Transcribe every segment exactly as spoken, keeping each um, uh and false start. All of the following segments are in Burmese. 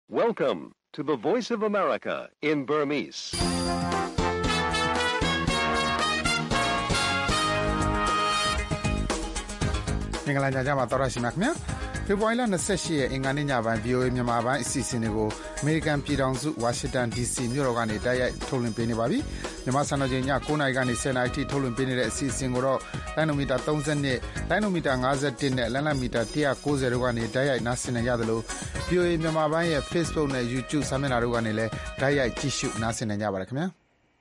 Welcome to the Voice of America in Burmese. ။မင်္ဂလာညချမ်းပါတော်ရရှိမြခင်ဗျာ။ဖေဖော်ဝါရီလ၂၈ရက်အင်္ဂါနေ့ညပိုင်း ဗွီအိုအေ မြန်မာပိုင်းအစီအစဉ်တွေကိုအမေရိကန်ပြည်ထောင်စုဝါရှင်တန် ဒီစီ မြို့တော်ကနေတိုက်ရိုက်ထုတ်လွှင့်ပေးနေပါပြီ။မြန်မာစံတော်ချိန်ည၉နာရီကနေ၁၀နာရီအထိထုတ်လွှင့်ပေးနေတဲ့အစီအစဉ်ကိုတော့လိုင်းနိုမီတာ၃၂၊လိုင်းနိုမီတာ၅၁နဲ့လမ်းလမ်းမီတာ၁၉၀တို့ကနေတိုက်ရိုက်နားဆင်နိုင်ကြသလို ဗွီအိုအေ မြန်မာပိုင်းရဲ့ Facebook နဲ့ YouTube စာမျက်နှာတို့ကနေလည်းတိုက်ရိုက်ကြည့်ရှုနားဆင်နိုင်ကြပါတယ်ခင်ဗျာ။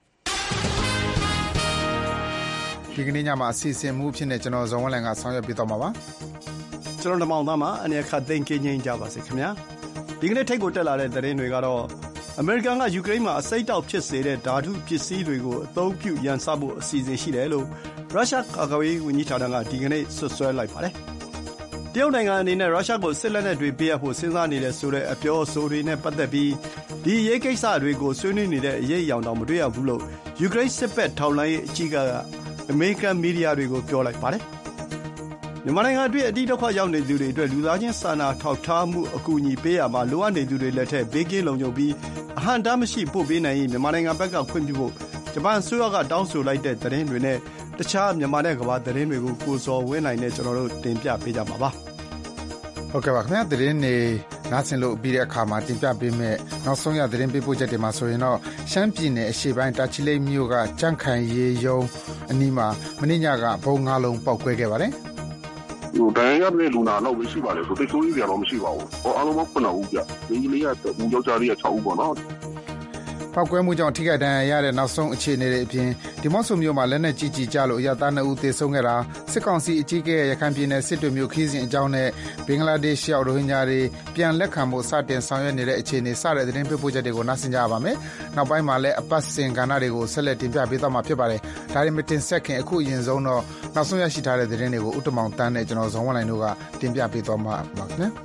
ဒီကနေ့ညမှာအစီအစဉ်မှုအဖြစ်နဲ့ကျွန်တော်ဇော်ဝင်းလန်ကဆောင်ရွက်ပေးသွားမှာပါ။ကျွန်တော်ဓမ္မအောင်သားမှာအနေအခတ်သိမ်းကင်းငြိမ်းကြပါစေခင်ဗျာ။ဒီကနေ့ထိတ်ကိုတက်လာတဲ့သတင်းတွေကတော့အမေရိကန်ကယူကရိန်းမှာအစိတ်တောက်ဖြစ်စေတဲ့ဓာတုပစ္စည်းတွေကိုအသုံးပြုရန်စဖို့အစီအစဉ်ရှိတယ်လို့ရုရှားကာကွယ်ရေးဝန်ကြီးဌာနကဒီကနေ့ဆွဆွဲလိုက်ပါတယ်။တရုတ်နိုင်ငံအနေနဲ့ရုရှားကိုစစ်လက်နက်တွေပေးအပ်ဖို့စဉ်းစားနေတယ်ဆိုတဲ့အပြောအဆိုတွေနဲ့ပတ်သက်ပြီးဒီရေးကိစ္စတွေကိုဆွေးနွေးနေတဲ့အရေးအယောင်တောင်မတွေ့ရဘူးလို့ယူကရိန်းစစ်ဘက်ထောက်လှမ်းရေးအကြီးအကဲကအမေရိကန်မီဒီယာတွေကိုပြောလိုက်ပါတယ်။မြန်မာနိုင်ငံအတွင်းအတိဒုက္ခရောက်နေသူတွေအတွက်လူသားချင်းစာနာထောက်ထားမှုအကူအညီပေးရမှာလိုအပ်နေသူတွေလက်ထက်ဘေးကင်းလုံခြုံပြီးအဟန့်အတားမရှိပို့ပေးနိုင်ရင်မြန်မာနိုင်ငံဘက်ကခွင့်ပြုဖို့ဂျပန်အစိုးရကတောင်းဆိုလိုက်တဲ့သတင်းတွေနဲ့တခြားမြန်မာနဲ့ကမ္ဘာသတင်းတွေကိုကိုစော်ဝင်းနိုင်နဲ့ကျွန်တော်တို့တင်ပြပေးကြမှာပါ။ဟုတ်ကဲ့ပါခင်ဗျာသတင်းတွေနားဆင်လို့ပြီးတဲ့အခါမှာတင်ပြပေးမယ်နောက်ဆုံးရသတင်းပေးပို့ချက်တွေမှာဆိုရင်တော့ရှမ်းပြည်နယ်အရှေ့ပိုင်းတာချီလိတ်မြို့ကကြန့်ခိုင်ရေးရုံးအနီးမှာမနေ့ညကဘုံငါးလုံးပေါက်ကွဲခဲ့ပါတယ်ဟိုတန်ရတဲ့လူနာတော့မရှိပါလေဆိုတိတ်ဆိုးကြီးကြတော့မရှိပါဘူးဟောအားလုံးပေါင်းခုနစ်ဦးပြဒီကလေးကဦးယောက်ျားလေးက၆ဦးပေါ့နော်ပောက်ကွဲမှုကြောင့်ထိခိုက်ဒဏ်ရာရတဲ့နောက်ဆုံးအခြေအနေတွေအပြင်ဒီမော့ဆိုမြို့မှာလက်နက်ကြီးကြီးကျလို့အရသားနှစ်ဦးသေဆုံးခဲ့တာစစ်ကောင်စီအကြီးအကဲရခိုင်ပြည်နယ်စစ်တွေမြို့ခီးစဉ်အကြောင်းနဲ့ဘင်္ဂလားဒေ့ရှ်ရောက်ရိုဟင်ဂျာတွေပြန်လက်ခံဖို့စတင်ဆောင်ရွက်နေတဲ့အခြေအနေစတဲ့သတင်းပေးပို့ချက်တွေကိုနားဆင်ကြရပါမယ်။နောက်ပိုင်းမှာလည်းအပတ်စဉ်ကဏ္ဍတွေကိုဆက်လက်တင်ပြပေးသွားမှာဖြစ်ပါတယ်။ဒါတွေမတင်ဆက်ခင်အခုအရင်ဆုံးတော့နောက်ဆုံးရရှိထားတဲ့သတင်းတွေကိုဥတ္တမောင်တန်းနဲ့ကျွန်တော်ဇော်ဝင်းလိုင်တို့ကတင်ပြပေးသွားမှာပါခင်ဗျာ။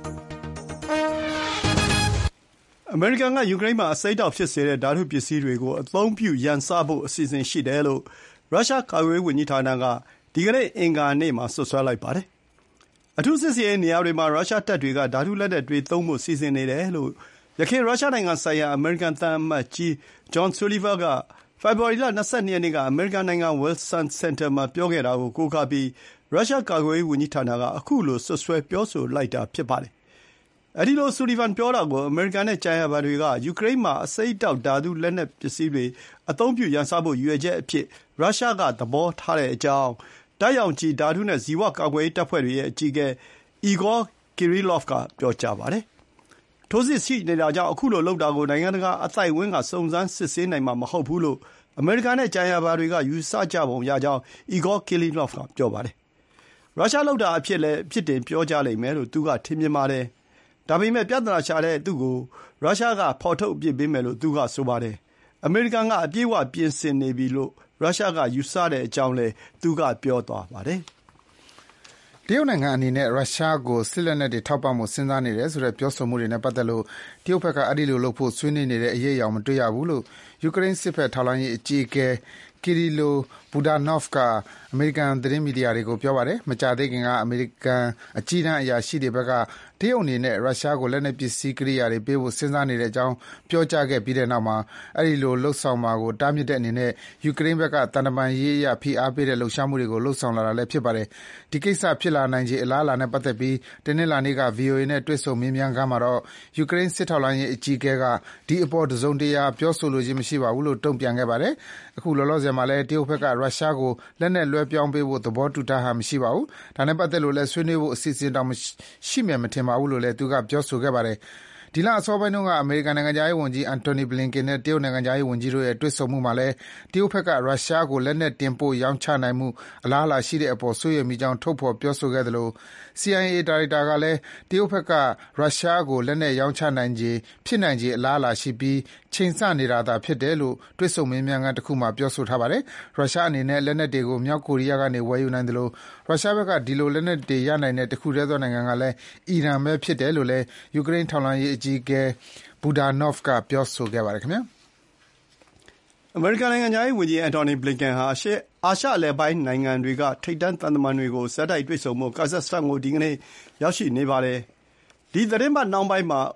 အမေရိကန်ကယူကရိန်းမှာအစိတ်တောက်ဖြစ်စေတဲ့ဓာတုပစ္စည်းတွေကိုအသုံးပြုရန်စဖို့အစီအစဉ်ရှိတယ်လို့ရုရှားကာကွယ်ရေးဝန်ကြီးဌာနကဒီကနေ့အင်္ဂါနေ့မှာဆွဆွဲလိုက်ပါတယ်။အထူးစစ်ဆင်ရေးနေရာတွေမှာရုရှားတပ်တွေကဓာတုလက်နက်တွေသုံးဖို့စီစဉ်နေတယ်လို့ယခင်ရုရှားနိုင်ငံဆိုင်ရာအမေရိကန်သံအမတ်ကြီးဂျွန်ဆူလီဗာကဖေဖော်ဝါရီလ၂၂ရက်နေ့ကအမေရိကန်နိုင်ငံဝီလ်ဆန်စင်တာမှာပြောခဲ့တာကိုကိုးကားပြီးရုရှားကာကွယ်ရေးဝန်ကြီးဌာနကအခုလိုဆွဆွဲပြောဆိုလိုက်တာဖြစ်ပါတယ်။အဲဒီလိုဆူလီဗန်ပြောတာကိုအမေရိကန်နဲ့ကြံရပါတွေကယူကရိန်းမှာအစိတ်တောက်ဓာတုလက်နက်ပစ္စည်းတွေအသုံးပြုရန်စဖို့ရည်ရွယ်ချက်အဖြစ်ရုရှားကသဘောထားတဲ့အကြောင်းတပ်ရောင်ခြည်ဓာတုနဲ့ဇီဝကာကွယ်ရေးတပ်ဖွဲ့တွေရဲ့အကြီးအကဲအီဂေါကီရီလော့ဖ်ကပြောကြားပါတယ်။ထိုးစစ်ရှိနေတာကြောင့်အခုလိုလုပ်တာကိုနိုင်ငံတကာအသိုက်အဝန်းကစုံစမ်းစစ်ဆေးနိုင်မှာမဟုတ်ဘူးလို့အမေရိကန်နဲ့ကြံရပါတွေကယူဆကြပုံရကြောင်းအီဂေါကီရီလော့ဖ်ကပြောပါတယ်။ရုရှားလုပ်တာအဖြစ်လည်းဖြစ်တင်ပြောကြားလိမ့်မယ်လို့သူကထင်မြင်ပါတယ်။ဒါပေမဲ့ပြဿနာရှာတဲ့သူ့ကိုရုရှားကဖော်ထုတ်အပြစ်ပေးမယ်လို့သူကဆိုပါတယ်။အမေရိကန်ကအပြည့်အဝပြင်ဆင်နေပြီလို့ရုရှားကယူဆတဲ့အကြောင်းလည်းသူကပြောသွားပါတယ်။တရုတ်နိုင်ငံအနေနဲ့ရုရှားကိုစစ်လက်နက်တွေထောက်ပံ့မှုစဉ်းစားနေတယ်ဆိုတဲ့ပြောဆိုမှုတွေနဲ့ပတ်သက်လို့တရုတ်ဘက်ကအဲ့ဒီလိုလုပ်ဖို့ဆွေးနွေးနေတဲ့အရေးအယောင်မတွေ့ရဘူးလို့ယူကရိန်းစစ်ဘက်ထောက်လှမ်းရေးအကြီးအကဲကီရီလိုဘူဒါနော့ဖ်ကအမေရိကန်သတင်းမီဒီယာတွေကိုပြောပါတယ်။မကြာသေးခင်ကအမေရိကန်အကြီးတန်းအရာရှိတွေဘက်ကတရုတ်အနေနဲ့ရုရှားကိုလက်နက်ပစ္စည်းကိရိယာတွေပေးဖို့စဉ်းစားနေတဲ့အကြောင်းပြောကြားခဲ့ပြီးတဲ့နောက်မှာအဲဒီလိုလှုပ်ဆောင်မှာကိုတားမြစ်တဲ့အနေနဲ့ယူကရိန်းဘက်ကတန်တမာရေးအရဖိအားပေးတဲ့လှုပ်ရှားမှုတွေကိုလှုပ်ဆောင်လာတာလည်းဖြစ်ပါတယ်။ဒီကိစ္စဖြစ်လာနိုင်ခြေအလားအလာနဲ့ပတ်သက်ပြီးတနင်္လာနေ့က ဗွီအိုအေ နဲ့တွေ့ဆုံမေးမြန်းခန်းမှာတော့ယူကရိန်းစစ်ထောက်လှမ်းရေးအကြီးအကဲကဒီအပေါ်တစုံတရာပြောဆိုလိုခြင်းမရှိပါဘူးလို့တုံ့ပြန်ခဲ့ပါတယ်။အခုလောလောဆယ်မှာလည်းတရုတ်ဘက်ကရုရှားကိုလက်နက်လွှဲပြောင်းပေးဖို့သဘောတူထားတာမရှိပါဘူး။ဒါနဲ့ပတ်သက်လို့လည်းဆွေးနွေးဖို့အစီအစဉ်တောင်ရှိမယ်မထင်ပါဘူးလို့လည်းသူကပြောဆိုခဲ့ပါတယ်။ဒီလအစောပိုင်းတုန်းကအမေရိကန်နိုင်ငံခြားရေးဝန်ကြီးအန်တိုနီဘလင်ကင်နဲ့တရုတ်နိုင်ငံခြားရေးဝန်ကြီးတို့ရဲ့တွေ့ဆုံမှုမှာလည်းတရုတ်ဘက်ကရုရှားကိုလက်နက်တင်ပို့ရောင်းချနိုင်မှုအလားအလာရှိတဲ့အပေါ်စိုးရိမ်မိကြောင်းထုတ်ဖော်ပြောဆိုခဲ့သလို စီ အိုင် အေ ဒါရိုက်တာကလည်းတရုတ်ဘက်ကရုရှားကိုလက်နက်ရောင်းချနိုင်ခြေဖြစ်နိုင်ခြေအလားအလာရှိပြီးချိန်ဆနေတာသာဖြစ်တယ်လို့တွေ့ဆုံမေးမြန်းခန်းတစ်ခုမှာပြောဆိုထားပါတယ်။ရုရှားအနေနဲ့လက်နက်တွေကိုမြောက်ကိုရီးယားကနေဝယ်ယူနိုင်တယ်လို့ရုရှားဘက်ကဒီလိုလက်နက်တွေရနိုင်တဲ့တခုတည်းသောနိုင်ငံကလည်းအီရန်ပဲဖြစ်တယ်လို့လည်းယူကရိန်းထောက်လှမ်းရေးအကြီးအကဲဘူဒါနော့ဖ်ကပြောဆိုခဲ့ပါတယ်ခင်ဗျာ။အမေရိကန်နိုင်ငံခြားရေးဝန်ကြီးအန်တိုနီဘလင်ကန်ဟာအာရှအာရှအလယ်ပိုင်းနိုင်ငံတွေကထိပ်တန်းသံတမန်တွေကိုဆက်တိုက်တွေ့ဆုံဖို့ကာဇက်စတန်ကိုဒီကနေ့ရောက်ရှိနေပါတယ်။ဒီသတင်းပတ်နှောင်းပိုင်းမှာ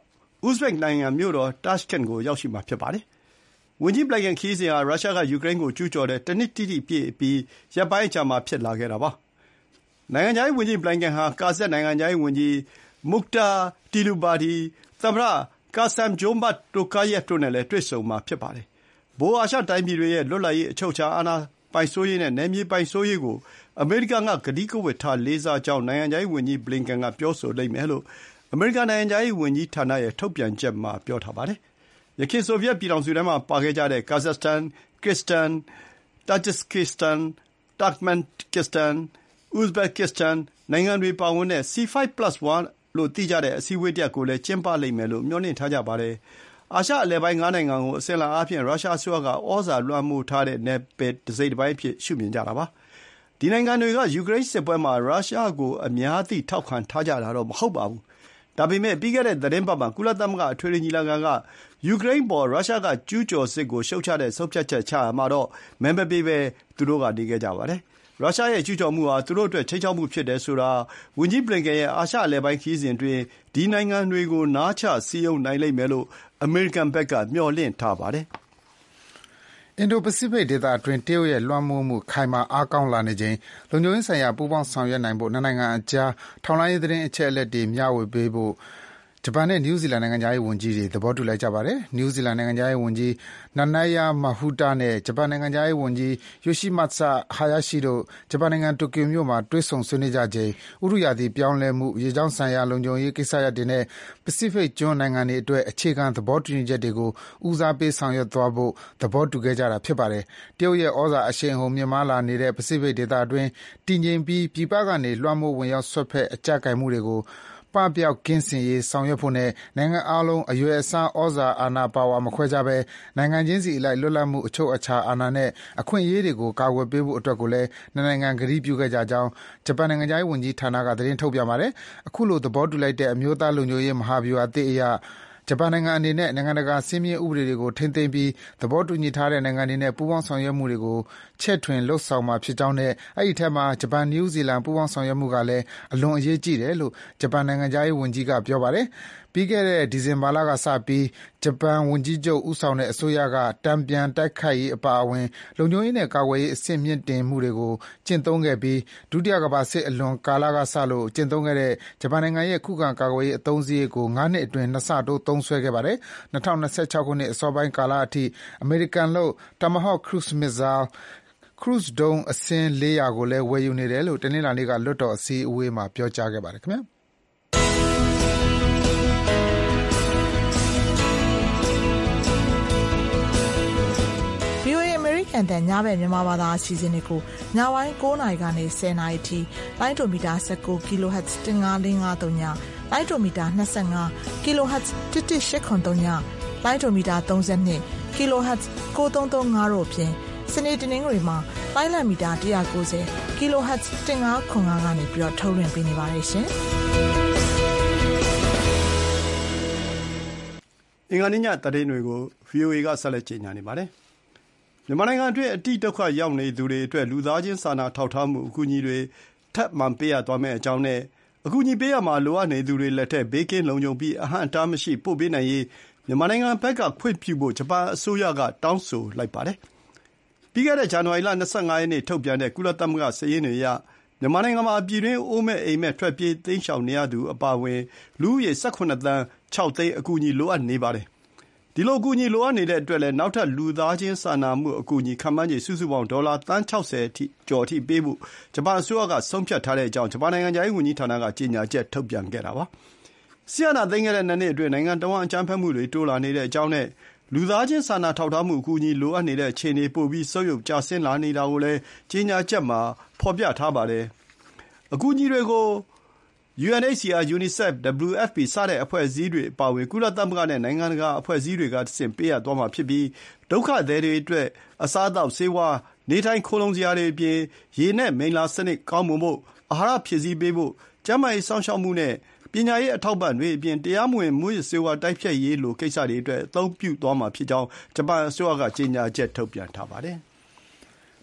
ဥဇဘက်နိုင်ငံမြို့တော်တာရှ်ကန့်ကိုရောက်ရှိမှာဖြစ်ပါတယ်။ဝန်ကြီးဘလင်ကန်ခရီးစဉ်ဟာရုရှားကယူကရိန်းကိုကျူးကျော်တဲ့တနှစ်တိတိပြည့်အပြီးရက်ပိုင်းအကြာမှာဖြစ်လာခဲ့တာပါ။နိုင်ငံခြားရေးဝန်ကြီးဘလင်ကန်ဟာကာဇက်နိုင်ငံခြားရေးဝန်ကြီးမုခ်တာတီလူဘာဒီသမ္မတကာဆမ်ဂျိုမတ်တိုကာယက်တို့နဲ့လည်းတွေ့ဆုံမှာဖြစ်ပါတယ်။ဗဟိုအာရှတိုင်းပြည်တွေရဲ့လွတ်လပ်ရေးအချုပ်အခြာအာဏာပိုင်စိုးရေးနဲ့နယ်မြေပိုင်စိုးရေးကိုအမေရိကန်ကကတိကဝတ်ထားလေးစားကြောင်းနိုင်ငံခြားရေးဝန်ကြီးဘလင်ကန်ကပြောဆိုလိမ့်မယ်လို့အမေရိကန်နိုင်ငံခြားရေးဝန်ကြီးဌာနရဲ့ထုတ်ပြန်ချက်မှာပြောထားပါတယ်။ယခင်ဆိုဗီယက်ပြည်ထောင်စုထဲမှာပါခဲ့ကြတဲ့ကာဇက်စတန်၊ကစ္စတန်၊တာဂျစ်ကစ္စတန်၊တာခ်မန်ကစ္စတန်၊ဥဇဘက်ကစ္စတန်နိုင်ငံတွေပါဝင်တဲ့ စီ ဖိုက် ပလတ် ဝမ် လို့သိကြတဲ့အစည်းအဝေးတစ်ရပ်ကိုလည်းကျင်းပလိမ့်မယ်လို့မျှော်လင့်ထားကြပါတယ်။အာရှအလယ်ပိုင်းငါးနိုင်ငံကိုအစဉ်အလာအားဖြင့်ရုရှားအစိုးရကဩဇာလွှမ်းမိုးထားတဲ့နယ်ပယ်တစိတ်တပိုင်းအဖြစ်ရှုမြင်ကြတာပါ။ဒီနိုင်ငံတွေကယူကရိန်းစစ်ပွဲမှာရုရှားကိုအများသိထောက်ခံထားကြတာတော့မဟုတ်ပါဘူး။ဒါပေမဲ့ပြီးခဲ့တဲ့သီတင်းပတ်မှာကုလသမဂ္ဂအထွေထွေညီလာခံကယူကရိန်းအပေါ်ရုရှားကကျူးကျော်စစ်ကိုရှုတ်ချတဲ့ဆုံးဖြတ်ချက်ချရာမှာတော့မဲမပေးဘဲသူတို့ကနေခဲ့ကြပါတယ်။ရုရှားရဲ့ကျူးကျော်မှုဟာသူတို့အတွက်ခြိမ်းခြောက်မှုဖြစ်တယ်ဆိုတာဝန်ကြီးဘလင်ကန်ရဲ့အာရှအလယ်ပိုင်းခရီးစဉ်အတွင်းဒီနိုင်ငံတွေကိုနားချစည်းရုံးနိုင်လိမ့်မယ်လို့အမေရိကန်ဘက်ကမျှော်လင့်ထားပါတယ်။အင်ဒိုပစိဖိတ်ဒေသအတွင်းတရုတ်ရဲ့လွှမ်းမိုးမှုခိုင်မာအားကောင်းလာနေချိန်လုံခြုံရေးဆိုင်ရာပူးပေါင်းဆောင်ရွက်နိုင်ဖို့နှစ်နိုင်ငံအကြားထောက်လှမ်းရေးသတင်းအချက်အလက်တွေမျှဝေပေးဖို့ဂျပန်နဲ့နယူးဇီလန်နိုင်ငံခြားရေးဝန်ကြီးတွေသဘောတူလိုက်ကြပါတယ်။နယူးဇီလန်နိုင်ငံခြားရေးဝန်ကြီးနာနာယာမာဟူတာနဲ့ဂျပန်နိုင်ငံခြားရေးဝန်ကြီးယိုရှိမတ်ဆာဟာယာရှိတို့ဂျပန်နိုင်ငံတိုကျိုမြို့မှာတွေ့ဆုံဆွေးနွေးကြချိန်ဥတုရာသီပြောင်းလဲမှု၊ရေကြောင်းဆိုင်ရာလုံခြုံရေးကိစ္စရပ်တွေနဲ့ပစိဖိတ်ကျွန်းနိုင်ငံတွေအတွက်အခြေခံသဘောတူညီချက်တွေကိုဦးစားပေးဆောင်ရွက်သွားဖို့သဘောတူခဲ့ကြတာဖြစ်ပါတယ်။တရုတ်ရဲ့ဩဇာအရှိန်အဟုန်မြင့်မားလာနေတဲ့ပစိဖိတ်ဒေသအတွင်းတည်ငြိမ်ပြီးပြည်ပကနေလွှမ်းမိုးဝင်ရောက်စွက်ဖက်အကျပ်ကိုင်မှုတွေကိုပပျောက်ကင်းစင်ရေးဆောင်ရွက်ဖို့နဲ့နိုင်ငံအားလုံးအရွယ်အစားဩဇာအာဏာပါဝါမခွဲခြားဘဲနိုင်ငံချင်းစီအလိုက်လွတ်လပ်မှုအချုပ်အခြာအာဏာနဲ့အခွင့်အရေးတွေကိုကာကွယ်ပေးဖို့အတွက်ကိုလည်းနှစ်နိုင်ငံကတိပြုခဲ့ကြကြောင်းဂျပန်နိုင်ငံခြားရေးဝန်ကြီးဌာနကသတင်းထုတ်ပြန်ပါတယ်။အခုလိုသဘောတူလိုက်တဲ့အမျိုးသားလုံခြုံရေးမဟာဗျူဟာသစ်အရဂျပန်နိုင်ငံအနေနဲ့နိုင်ငံတကာစည်းမျဉ်းဥပဒေတွေကိုထိန်းသိမ်းပြီးသဘောတူညီထားတဲ့နိုင်ငံတွေနဲ့ပူးပေါင်းဆောင်ရွက်မှုတွေကိုချဲ့ထွင်လုပ်ဆောင်မှာဖြစ်ကြောင်းနဲ့အဲဒီထဲမှာဂျပန်နယူးဇီလန်ပူးပေါင်းဆောင်ရွက်မှုကလည်းအလွန်အရေးကြီးတယ်လို့ဂျပန်နိုင်ငံခြားရေးဝန်ကြီးကပြောပါတယ်။ပြီးခဲ့တဲ့ဒီဇင်ဘာလကစပြီးဂျပန်ဝန်ကြီးချုပ်ဦးဆောင်တဲ့အစိုးရကတန်ပြန်တိုက်ခိုက်ရေးအပါအဝင်လုံခြုံရေးနဲ့ကာကွယ်ရေးအဆင့်မြင့်တင်မှုတွေကိုကျင့်သုံးခဲ့ပြီးဒုတိယကမ္ဘာစစ်အလွန်ကာလကစလို့ကျင့်သုံးခဲ့တဲ့ဂျပန်နိုင်ငံရဲ့ခုခံကာကွယ်ရေးအသုံးစရိတ်ကိုငါးနှစ်အတွင်းနှစ်ဆတိုးသုံးစွဲခဲ့ပါတယ်။၂၀၂၆ခုနှစ်အစောပိုင်းကာလအထိအမေရိကန်လုပ် Tomahawk Cruise Missileခရုဇ်ဒုံးအစင်းလေးရာကိုလည်းဝယ်ယူနေတယ်လို့တနင်္လာနေ့ကလွှတ်တော်အစည်းအဝေးမှာပြောကြားခဲ့ပါတယ်ခင်ဗျာ။ဗွီအိုအေ American တန်ညဘက်မြန်မာဘာသာအစီအစဉ်တွေကိုညပိုင်း၉နာရီကနေ၁၀နာရီထိလိုင်းဒိုမီတာ၁၉ kHz ၁၅၄၅၃ညလိုင်းဒိုမီတာ၂၅ kHz ၁၁၈၇၃ညလိုင်းဒိုမီတာ၃၂ kHz ၉၃၃၅တို့ဖြင့်စနေတနင်္ဂနွေမှာလိုင်းလံမီတာ၁၉၀ kHz ၁၅၇၅ကနေပြီးတော့ထုတ်လွှင့်ပေးနေပါတယ်ရှင်။အင်္ဂါနေ့ညသတင်းတွေကို ဗွီအိုအေ ကဆက်လက်ကြေညာနေပါတယ်။မြန်မာနိုင်ငံအတွင်းအတိဒုက္ခရောက်နေသူတွေအတွက်လူသားချင်းစာနာထောက်ထားမှုအကူအညီတွေထပ်မံပေးအပ်သွားမယ့်အကြောင်းနဲ့အကူအညီပေးရမှာလိုအပ်နေသူတွေလက်ထက်ဘေးကင်းလုံခြုံပြီးအဟန့်အတားမရှိပို့ပေးနိုင်ရေးမြန်မာနိုင်ငံဘက်ကခွင့်ပြုဖို့ဂျပန်အစိုးရကတောင်းဆိုလိုက်ပါတယ်။ပြီးခဲ့တဲ့ဇန်နဝါရီလ၂၅ရက်နေ့ထုတ်ပြန်တဲ့ကုလသမဂ္ဂစာရင်းတွေအရမြန်မာနိုင်ငံမှာပြည်တွင်းအိုးမဲ့အိမ်မဲ့ထွက်ပြေးတိမ်းရှောင်နေရသူအပါအဝင်လူဦးရေ၁၇သန်း၆သိန်းအကူအညီလိုအပ်နေပါတယ်။ဒီလိုအကူအညီလိုအပ်နေတဲ့အတွက်လည်းနောက်ထပ်လူသားချင်းစာနာမှုအကူအညီခန့်မှန်းခြေစုစုပေါင်းဒေါ်လာသန်း၆၀အထိကျော်အထိပေးဖို့ဂျပန်အစိုးရကဆုံးဖြတ်ထားတဲ့အကြောင်းဂျပန်နိုင်ငံခြားရေးဝန်ကြီးဌာနကကြေညာချက်ထုတ်ပြန်ခဲ့တာပါ။စစ်အာဏာသိမ်းခဲ့တဲ့နှစ်နှစ်အတွင်းနိုင်ငံတော်ဝန်အကြမ်းဖက်မှုတွေတိုးလာနေတဲ့အကြောင်းနဲ့လူသားချင်းစာနာထောက်ထားမှုအကူအညီလိုအပ်နေတဲ့အခြေအနေပိုပြီးဆုတ်ယုတ်ကျဆင်းလာနေတာကိုလည်းကြေညာချက်မှာဖော်ပြထားပါတယ်။အကူအညီတွေကို ယူ အန် အိတ် စီ အာ UNICEF ဒဘလျူ အက်ဖ် ပီ စတဲ့အဖွဲ့အစည်းတွေအပါအဝင်ကုလသမဂ္ဂနဲ့နိုင်ငံတကာအဖွဲ့အစည်းတွေကတဆင့်ပေးအပ်သွားမှာဖြစ်ပြီးဒုက္ခသည်တွေအတွက်အစားအသောက်ဆေးဝါးနေထိုင်ခိုလှုံစရာတွေအပြင်ရေနဲ့မိလ္လာစနစ်ကောင်းမွန်ဖို့အာဟာရဖြည့်ဆည်းပေးဖို့ကျန်းမာရေးစောင့်ရှောက်မှုနဲ့ပညာရေးအထောက်အပံ့တွေအပြင်တရားမဝင်မူးယစ်ဆေးဝါးတိုက်ဖျက်ရေးလိုကိစ္စတွေအတွက်အသုံးပြုသွားမှာဖြစ်ကြောင်းဂျပန်အစိုးရကကြေညာချက်ထုတ်ပြန်ထားပါတယ်မ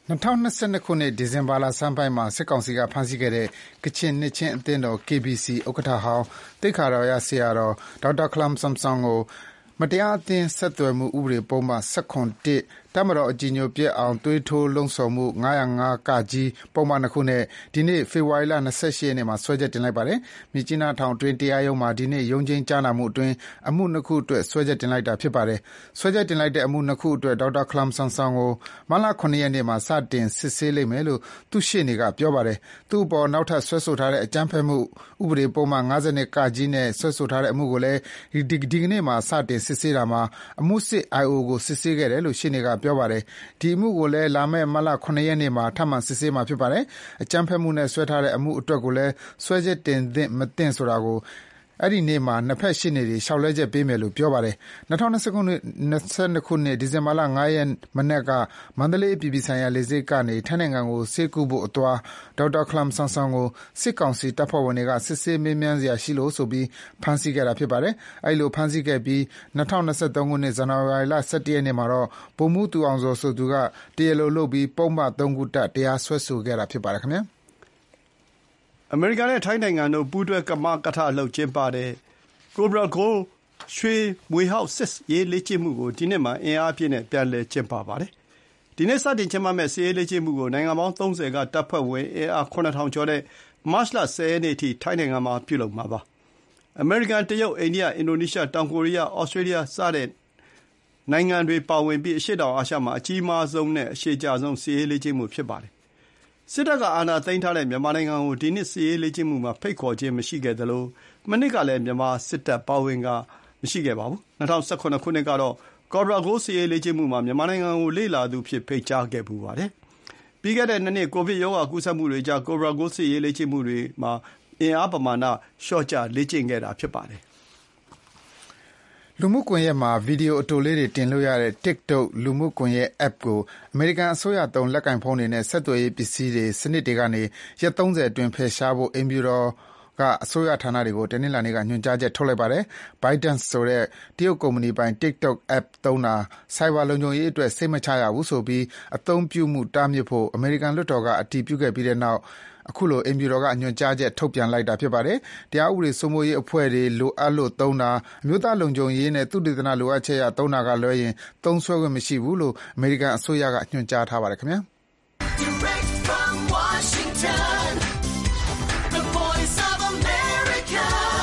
၂၀၂၂ ခုနှစ် ဒီဇင်ဘာလဆန်းပိုင်းမှာစစ်ကောင်စီကဖမ်းဆီးခဲ့တဲ့ကချင်နှစ်ချင်းအသင်းတော် ကေ ဘီ စီ ဥက္ကဋ္ဌဟောင်းသိက္ခာတော်ရဆရာတော်ဒေါက်တာခလမ်ဆမ်ဆွန်ကိုမတရားအသင်းဆက်သွယ်မှုဥပဒေပုံမှန် ၁၇ တပ်မတော်အကြည်ညိုပျက်အောင်သွေးထိုးလှုံ့ဆော်မှု၅၀၅ က ပုံမှန်နှစ်ခုနဲ့ဒီနေ့ဖေဖော်ဝါရီလ၂၈ ရက်နေ့မှာစွဲချက်တင်လိုက်ပါတယ်။မြစ်ကြီးနားထောင်တွင်းတရားရုံးမှာဒီနေ့ရုံးချိန်းကြားနာမှုအတွင်းအမှုနှစ်ခုအတွက်စွဲချက်တင်လိုက်တာဖြစ်ပါတယ်။စွဲချက်တင်လိုက်တဲ့အမှုနှစ်ခုအတွက်ဒေါက်တာခလမ်ဆမ်ဆွန်ကိုမတ်လ ၇ ရက်နေ့မှာစတင်စစ်ဆေးလိမ့်မယ်လို့သူ့ရှေ့နေကပြောပါတယ်။သူ့အပေါ်နောက်ထပ်စွဲဆိုထားတဲ့အကြမ်းဖက်မှုဥပဒေပုံမှန်၅၂ က နဲ့စွဲဆိုထားတဲ့အမှုကိုလည်းဒီဒီကနေ့မှာစတင်စစ်ဆေးတာမှာအမှုစစ် အိုင် အို ကိုစစ်ဆေးခဲ့တယ်လို့ရှေ့နေကပြောပါတယ်။ဒီအမှုကိုလည်းလာမယ့်မတ်လ ၇ ရက်နေ့မှာထပ်မံစစ်ဆေးမှာဖြစ်ပါတယ်။အကြမ်းဖက်မှုနဲ့စွဲထားတဲ့အမှုအတွက်ကိုလည်းစွဲချက်တင်သင့်မသင့်ဆိုတာကိုအဲ့ဒီနေ့မှာနှစ်ဖက်ရှေ့နေတွေလျှောက်လဲချက်ပေးမယ်လို့ပြောပါတယ်။၂၀၂၂ ခုနှစ်ဒီဇင်ဘာလ ၅ ရက်မနက်ကမန္တလေးအပြည်ပြည်ဆိုင်ရာလေဆိပ်ကနေထိုင်းနိုင်ငံကိုဆေးကုဖို့အသွားဒေါက်တာခလမ်ဆမ်ဆွန်ကိုစစ်ကောင်စီတပ်ဖွဲ့ဝင်တွေကစစ်ဆေးမေးမြန်းစရာရှိလို့ဆိုပြီးဖမ်းဆီးခဲ့တာဖြစ်ပါတယ်။အဲ့လိုဖမ်းဆီးခဲ့ပြီး၂၀၂၃ ခုနှစ်ဇန်နဝါရီလ ၁၁ ရက်နေ့မှာတော့ဗိုလ်မှူးသူအောင်ဇော်ဆိုသူကတရားလိုလုပ်ပြီးပုဒ်မ ၃ ခုတပ်တရားစွဲဆိုခဲ့တာဖြစ်ပါတယ်ခင်ဗျာ။အမေရိကန်နဲ့ထိုင်းနိုင်ငံတို့ပူးတွဲကမကထလုပ်ကျင်းပတဲ့ Cobra Gold ရွှေမြွေဟောက်စစ်ရေးလေ့ကျင့်မှုကိုဒီနှစ်မှာအင်အားပြည့်နဲ့ပြန်လည်ကျင်းပပါတယ်။ဒီနေ့စတင်ကျင်းပမဲ့စစ်ရေးလေ့ကျင့်မှုကိုနိုင်ငံပေါင်းသုံးဆယ်ကတပ်ဖွဲ့ဝင်အင်အားခုနှစ်ထောင်ကျော်နဲ့မတ်လ ၁၀ ရက်နေ့အထိထိုင်းနိုင်ငံမှာပြုလုပ်မှာပါ။အမေရိကန်တရုတ်အိန္ဒိယအင်ဒိုနီးရှားတောင်ကိုရီးယားဩစတြေးလျစတဲ့နိုင်ငံတွေပါဝင်ပြီးအရှေ့တောင်အာရှမှာအကြီးမားဆုံးနဲ့အရှည်ကြာဆုံးစစ်ရေးလေ့ကျင့်မှုဖြစ်ပါတယ်။စစ်တပ်ကအာဏာသိမ်းထားတဲ့မြန်မာနိုင်ငံကိုဒီနှစ်စစ်ရေးလေ့ကျင့်မှုမှာဖိတ်ခေါ်ခြင်းမရှိခဲ့သလိုမနှစ်ကလည်းမြန်မာစစ်တပ်ပါဝင်ကမရှိခဲ့ပါဘူး။၂၀၁၇ ခုနှစ်ကတော့ Cobra Gold စစ်ရေးလေ့ကျင့်မှုမှာမြန်မာနိုင်ငံကိုလေ့လာသူဖြစ်ဖိတ်ကြားခဲ့ပူပါတယ်။ပြီးခဲ့တဲ့နှစ်နှစ်ကိုဗစ်ရောဂါကူးစက်မှုတွေကြား Cobra Gold စစ်ရေးလေ့ကျင့်မှုတွေမှာအင်အားပမာဏလျှော့ချလေ့ကျင့်ခဲ့တာဖြစ်ပါတယ်။လူမှုကွန်ရက်မှာဗီဒီယိုအတိုလေးတွေတင်လို့ရတဲ့ TikTok လူမှုကွန်ရက် App ကိုအမေရိကန်အစိုးရသုံးလက်ကိုင်ဖုန်းတွေနဲ့ဆက်သွယ်ရေးပစ္စည်းတွေစနစ်တွေကနေရက်သုံးဆယ်အတွင်းဖယ်ရှားဖို့အိမ်ဖြူတော်ကအစိုးရဌာနတွေကိုတနင်္လာနေ့ကညွှန်ကြားချက်ထုတ်လိုက်ပါတယ်။ ByteDance ဆိုတဲ့တရုတ်ကုမ္ပဏီပိုင် TikTok App သုံးတာဆိုက်ဘာလုံခြုံရေးအတွက်စိတ်မချရဘူးဆိုပြီးအသုံးပြုမှုတားမြစ်ဖို့အမေရိကန်လွှတ်တော်ကအတည်ပြုခဲ့ပြီးတဲ့နောက်အခုလိုအိမ်ဖြူတော်ကညွှန်ကြားချက်ထုတ်ပြန်လိုက်တာဖြစ်ပါတယ်။တရားဥပဒေစိုးမိုးရေးအဖွဲ့တွေလိုအပ်လို့သုံးတာအမျိုးသားလုံခြုံရေးနဲ့သုတေသနလိုအပ်ချက်အရသုံးတာကလွဲရင်သုံးစွဲခွင့်မရှိဘူးလို့အမေရိကန်အစိုးရကညွှန်ကြားထားပါတယ်ခင်ဗျာ။ Direct from Washington, the voice of America,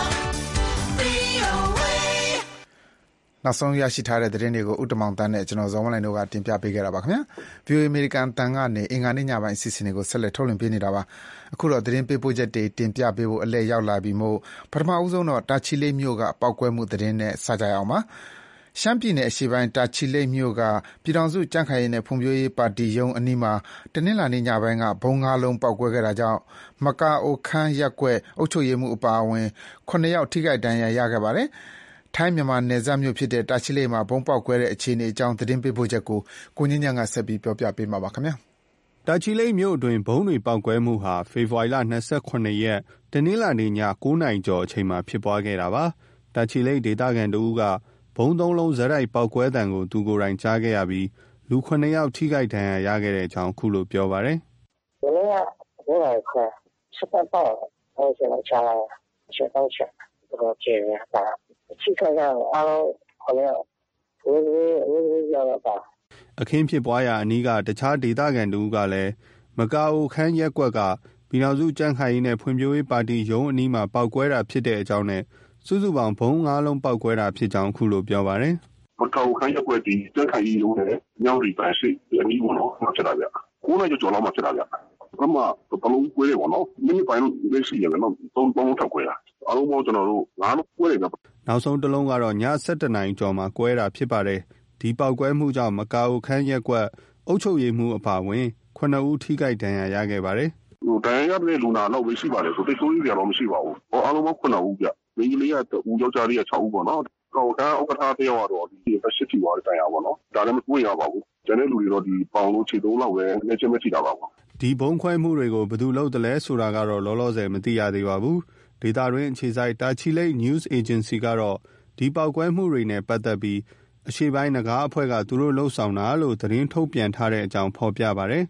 နောက်ဆုံးရရှိထားတဲ့သတင်းတွေကိုဥတ္တမောင်တန်းနဲ့ကျွန်တော်ဇော်မလိုင်တို့ကတင်ပြပေးခဲ့တာပါခင်ဗျာ။ ဗီအိုအေ American တန်ကနေအင်္ဂါနေ့ညပိုင်းအစီအစဉ်တွေကိုဆက်လက်ထုတ်လွှင့်ပေးနေတာပါ။အခုတော့သတင်းပေးပို့ချက်တွေတင်ပြပေးဖို့အလဲရောက်လာပြီမို့ပထမဦးဆုံးတော့တာချီလိတ်မြို့ကပောက်ကွဲမှုသတင်းနဲ့စကြရအောင်ပါ။ရှမ်းပြည်နယ်အရှေ့ပိုင်းတာချီလိတ်မြို့ကပြည်ထောင်စုကြံ့ခိုင်ရေးနဲ့ဖွံ့ဖြိုးရေးပါတီရုံးအနီးမှာတနင်္လာနေ့ညပိုင်းကဘုံငါးလုံးပောက်ကွဲခဲ့တာကြောင့်မကာအိုခမ်းရက်ကွက်အုပ်ချုပ်ရေးမှုအပါအဝင်ခုနှစ်ယောက်ထိခိုက်ဒဏ်ရာရခဲ့ပါတယ်။ထိုင်းမြန်မာနယ်စပ်မြို့ဖြစ်တဲ့တာချီလိတ်မှာဘုံပေါက်ကွဲတဲ့အခြေအနေအကြောင်းသတင်းပေးပို့ချက်ကိုကိုငင်းညံကဆက်ပြီးပြောပြပေးမှာပါခင်ဗျာ။တာချီလိတ်မြို့အတွင်းဘုံတွေပေါက်ကွဲမှုဟာဖေဖော်ဝါရီလ၂၇ရက်တနင်္လာနေ့ည၉နာရီကျော်အချိန်မှာဖြစ်ပွားခဲ့တာပါ။တာချီလိတ်ဒေသခံတဦးကဘုံသုံးလုံးဇက်တိုက်ပေါက်ကွဲတံကိုသူကိုယ်တိုင်ကြားခဲ့ရပြီးလူခုနှစ်ယောက်ထိခိုက်ဒဏ်ရာရခဲ့တဲ့အကြောင်းခုလိုပြောပါတယ်။ဒီနေ့ကဘုံလိုက်ခွဲစပတ်တော့ဟိုကျွန်တော်ချလာချက်တော့ချက်တော့ကျေတာချိခါကအားလုံးခေါ်ရဝေးဝေးဝေးဝေးရတာအခင်းဖြစ်ပွားရာအနီးကတခြားဒေသခံတဦးကလည်းမကာအိုခမ်းရက်ကွက်ကပြည်တော်စုကြံ့ခိုင်ရေးနဲ့ဖွံ့ဖြိုးရေးပါတီရုံးအနီးမှာပောက်ကွဲတာဖြစ်တဲ့အကြောင်းနဲ့စုစုပေါင်းဘုံငါးလုံးပောက်ကွဲတာဖြစ်ကြောင်းခုလိုပြောပါတယ်။မကာအိုခမ်းရက်ကွက်ဒီကြံ့ခိုင်ရေးရုံးနဲ့ညောင်ရီပန်ရှိအနီးပေါ့နော်မှဖြစ်တာဗျ။ကိုးနိုင်ကျော်လောက်မှဖြစ်တာဗျ။ဘာမှဘလုံးကွဲတယ်ပေါ့နော်။မိနစ်ပိုင်းလေးရှိရတယ်နော်။သုံးသုံးထောက်ကွဲတာ။အားလုံးပေါင်းကျွန်တော်တို့ငါးလုံးကွဲတယ်ဗျ။နောက်ဆုံးတစ်လုံးကတော့ည၁၁နာရီကျော်မှာကွဲတာဖြစ်ပါတယ်။ဒီပောက်ကွဲမှုကြောင့်မကာအိုခမ်းရက်ကွက်အုပ်ချုပ်ရေးမှုအပါဝင်ခုနှစ်ဦးထိခိုက်ဒဏ်ရာရခဲ့ပါတယ်။ဟိုဒဏ်ရာရတဲ့လူနာတော့ပဲရှိပါတယ်ဆိုတိတ်ဆိုးကြီးကြတော့မရှိပါဘူး။ဟောအားလုံးပေါင်းခုနှစ်ဦးဗျ။မိန်းကလေးကဦးယောက်ျားလေးက၆ဦးပေါ့နော်။ကောကဥက္ကဋ္ဌတယောက်ကတော့ဒီတစ်ရှစ်တီဝါတိုင်ရပါတော့ဒါလည်းမတွေ့ရပါဘူးကျန်တဲ့လူတွေတော့ဒီပေါင်လို့ခြေသုံးလောက်ပဲလက်ချင်းမထိတာပါဘူးဒီဘုံခွဲမှုတွေကိုဘယ်သူလုပ်တယ်လဲဆိုတာကတော့လောလောဆယ်မသိရသေးပါဘူးဒေတာတွင်အခြေစိုက်တာချီလိတ် News Agency ကတော့ဒီပောက်ကွဲမှုတွေနဲ့ပတ်သက်ပြီးအရှေ့ပိုင်းနဂါးအဖွဲ့ကသူတို့လှုပ်ဆောင်တာလို့သတင်းထုတ်ပြန်ထားတဲ့အကြောင်းဖော်ပြပါတယ်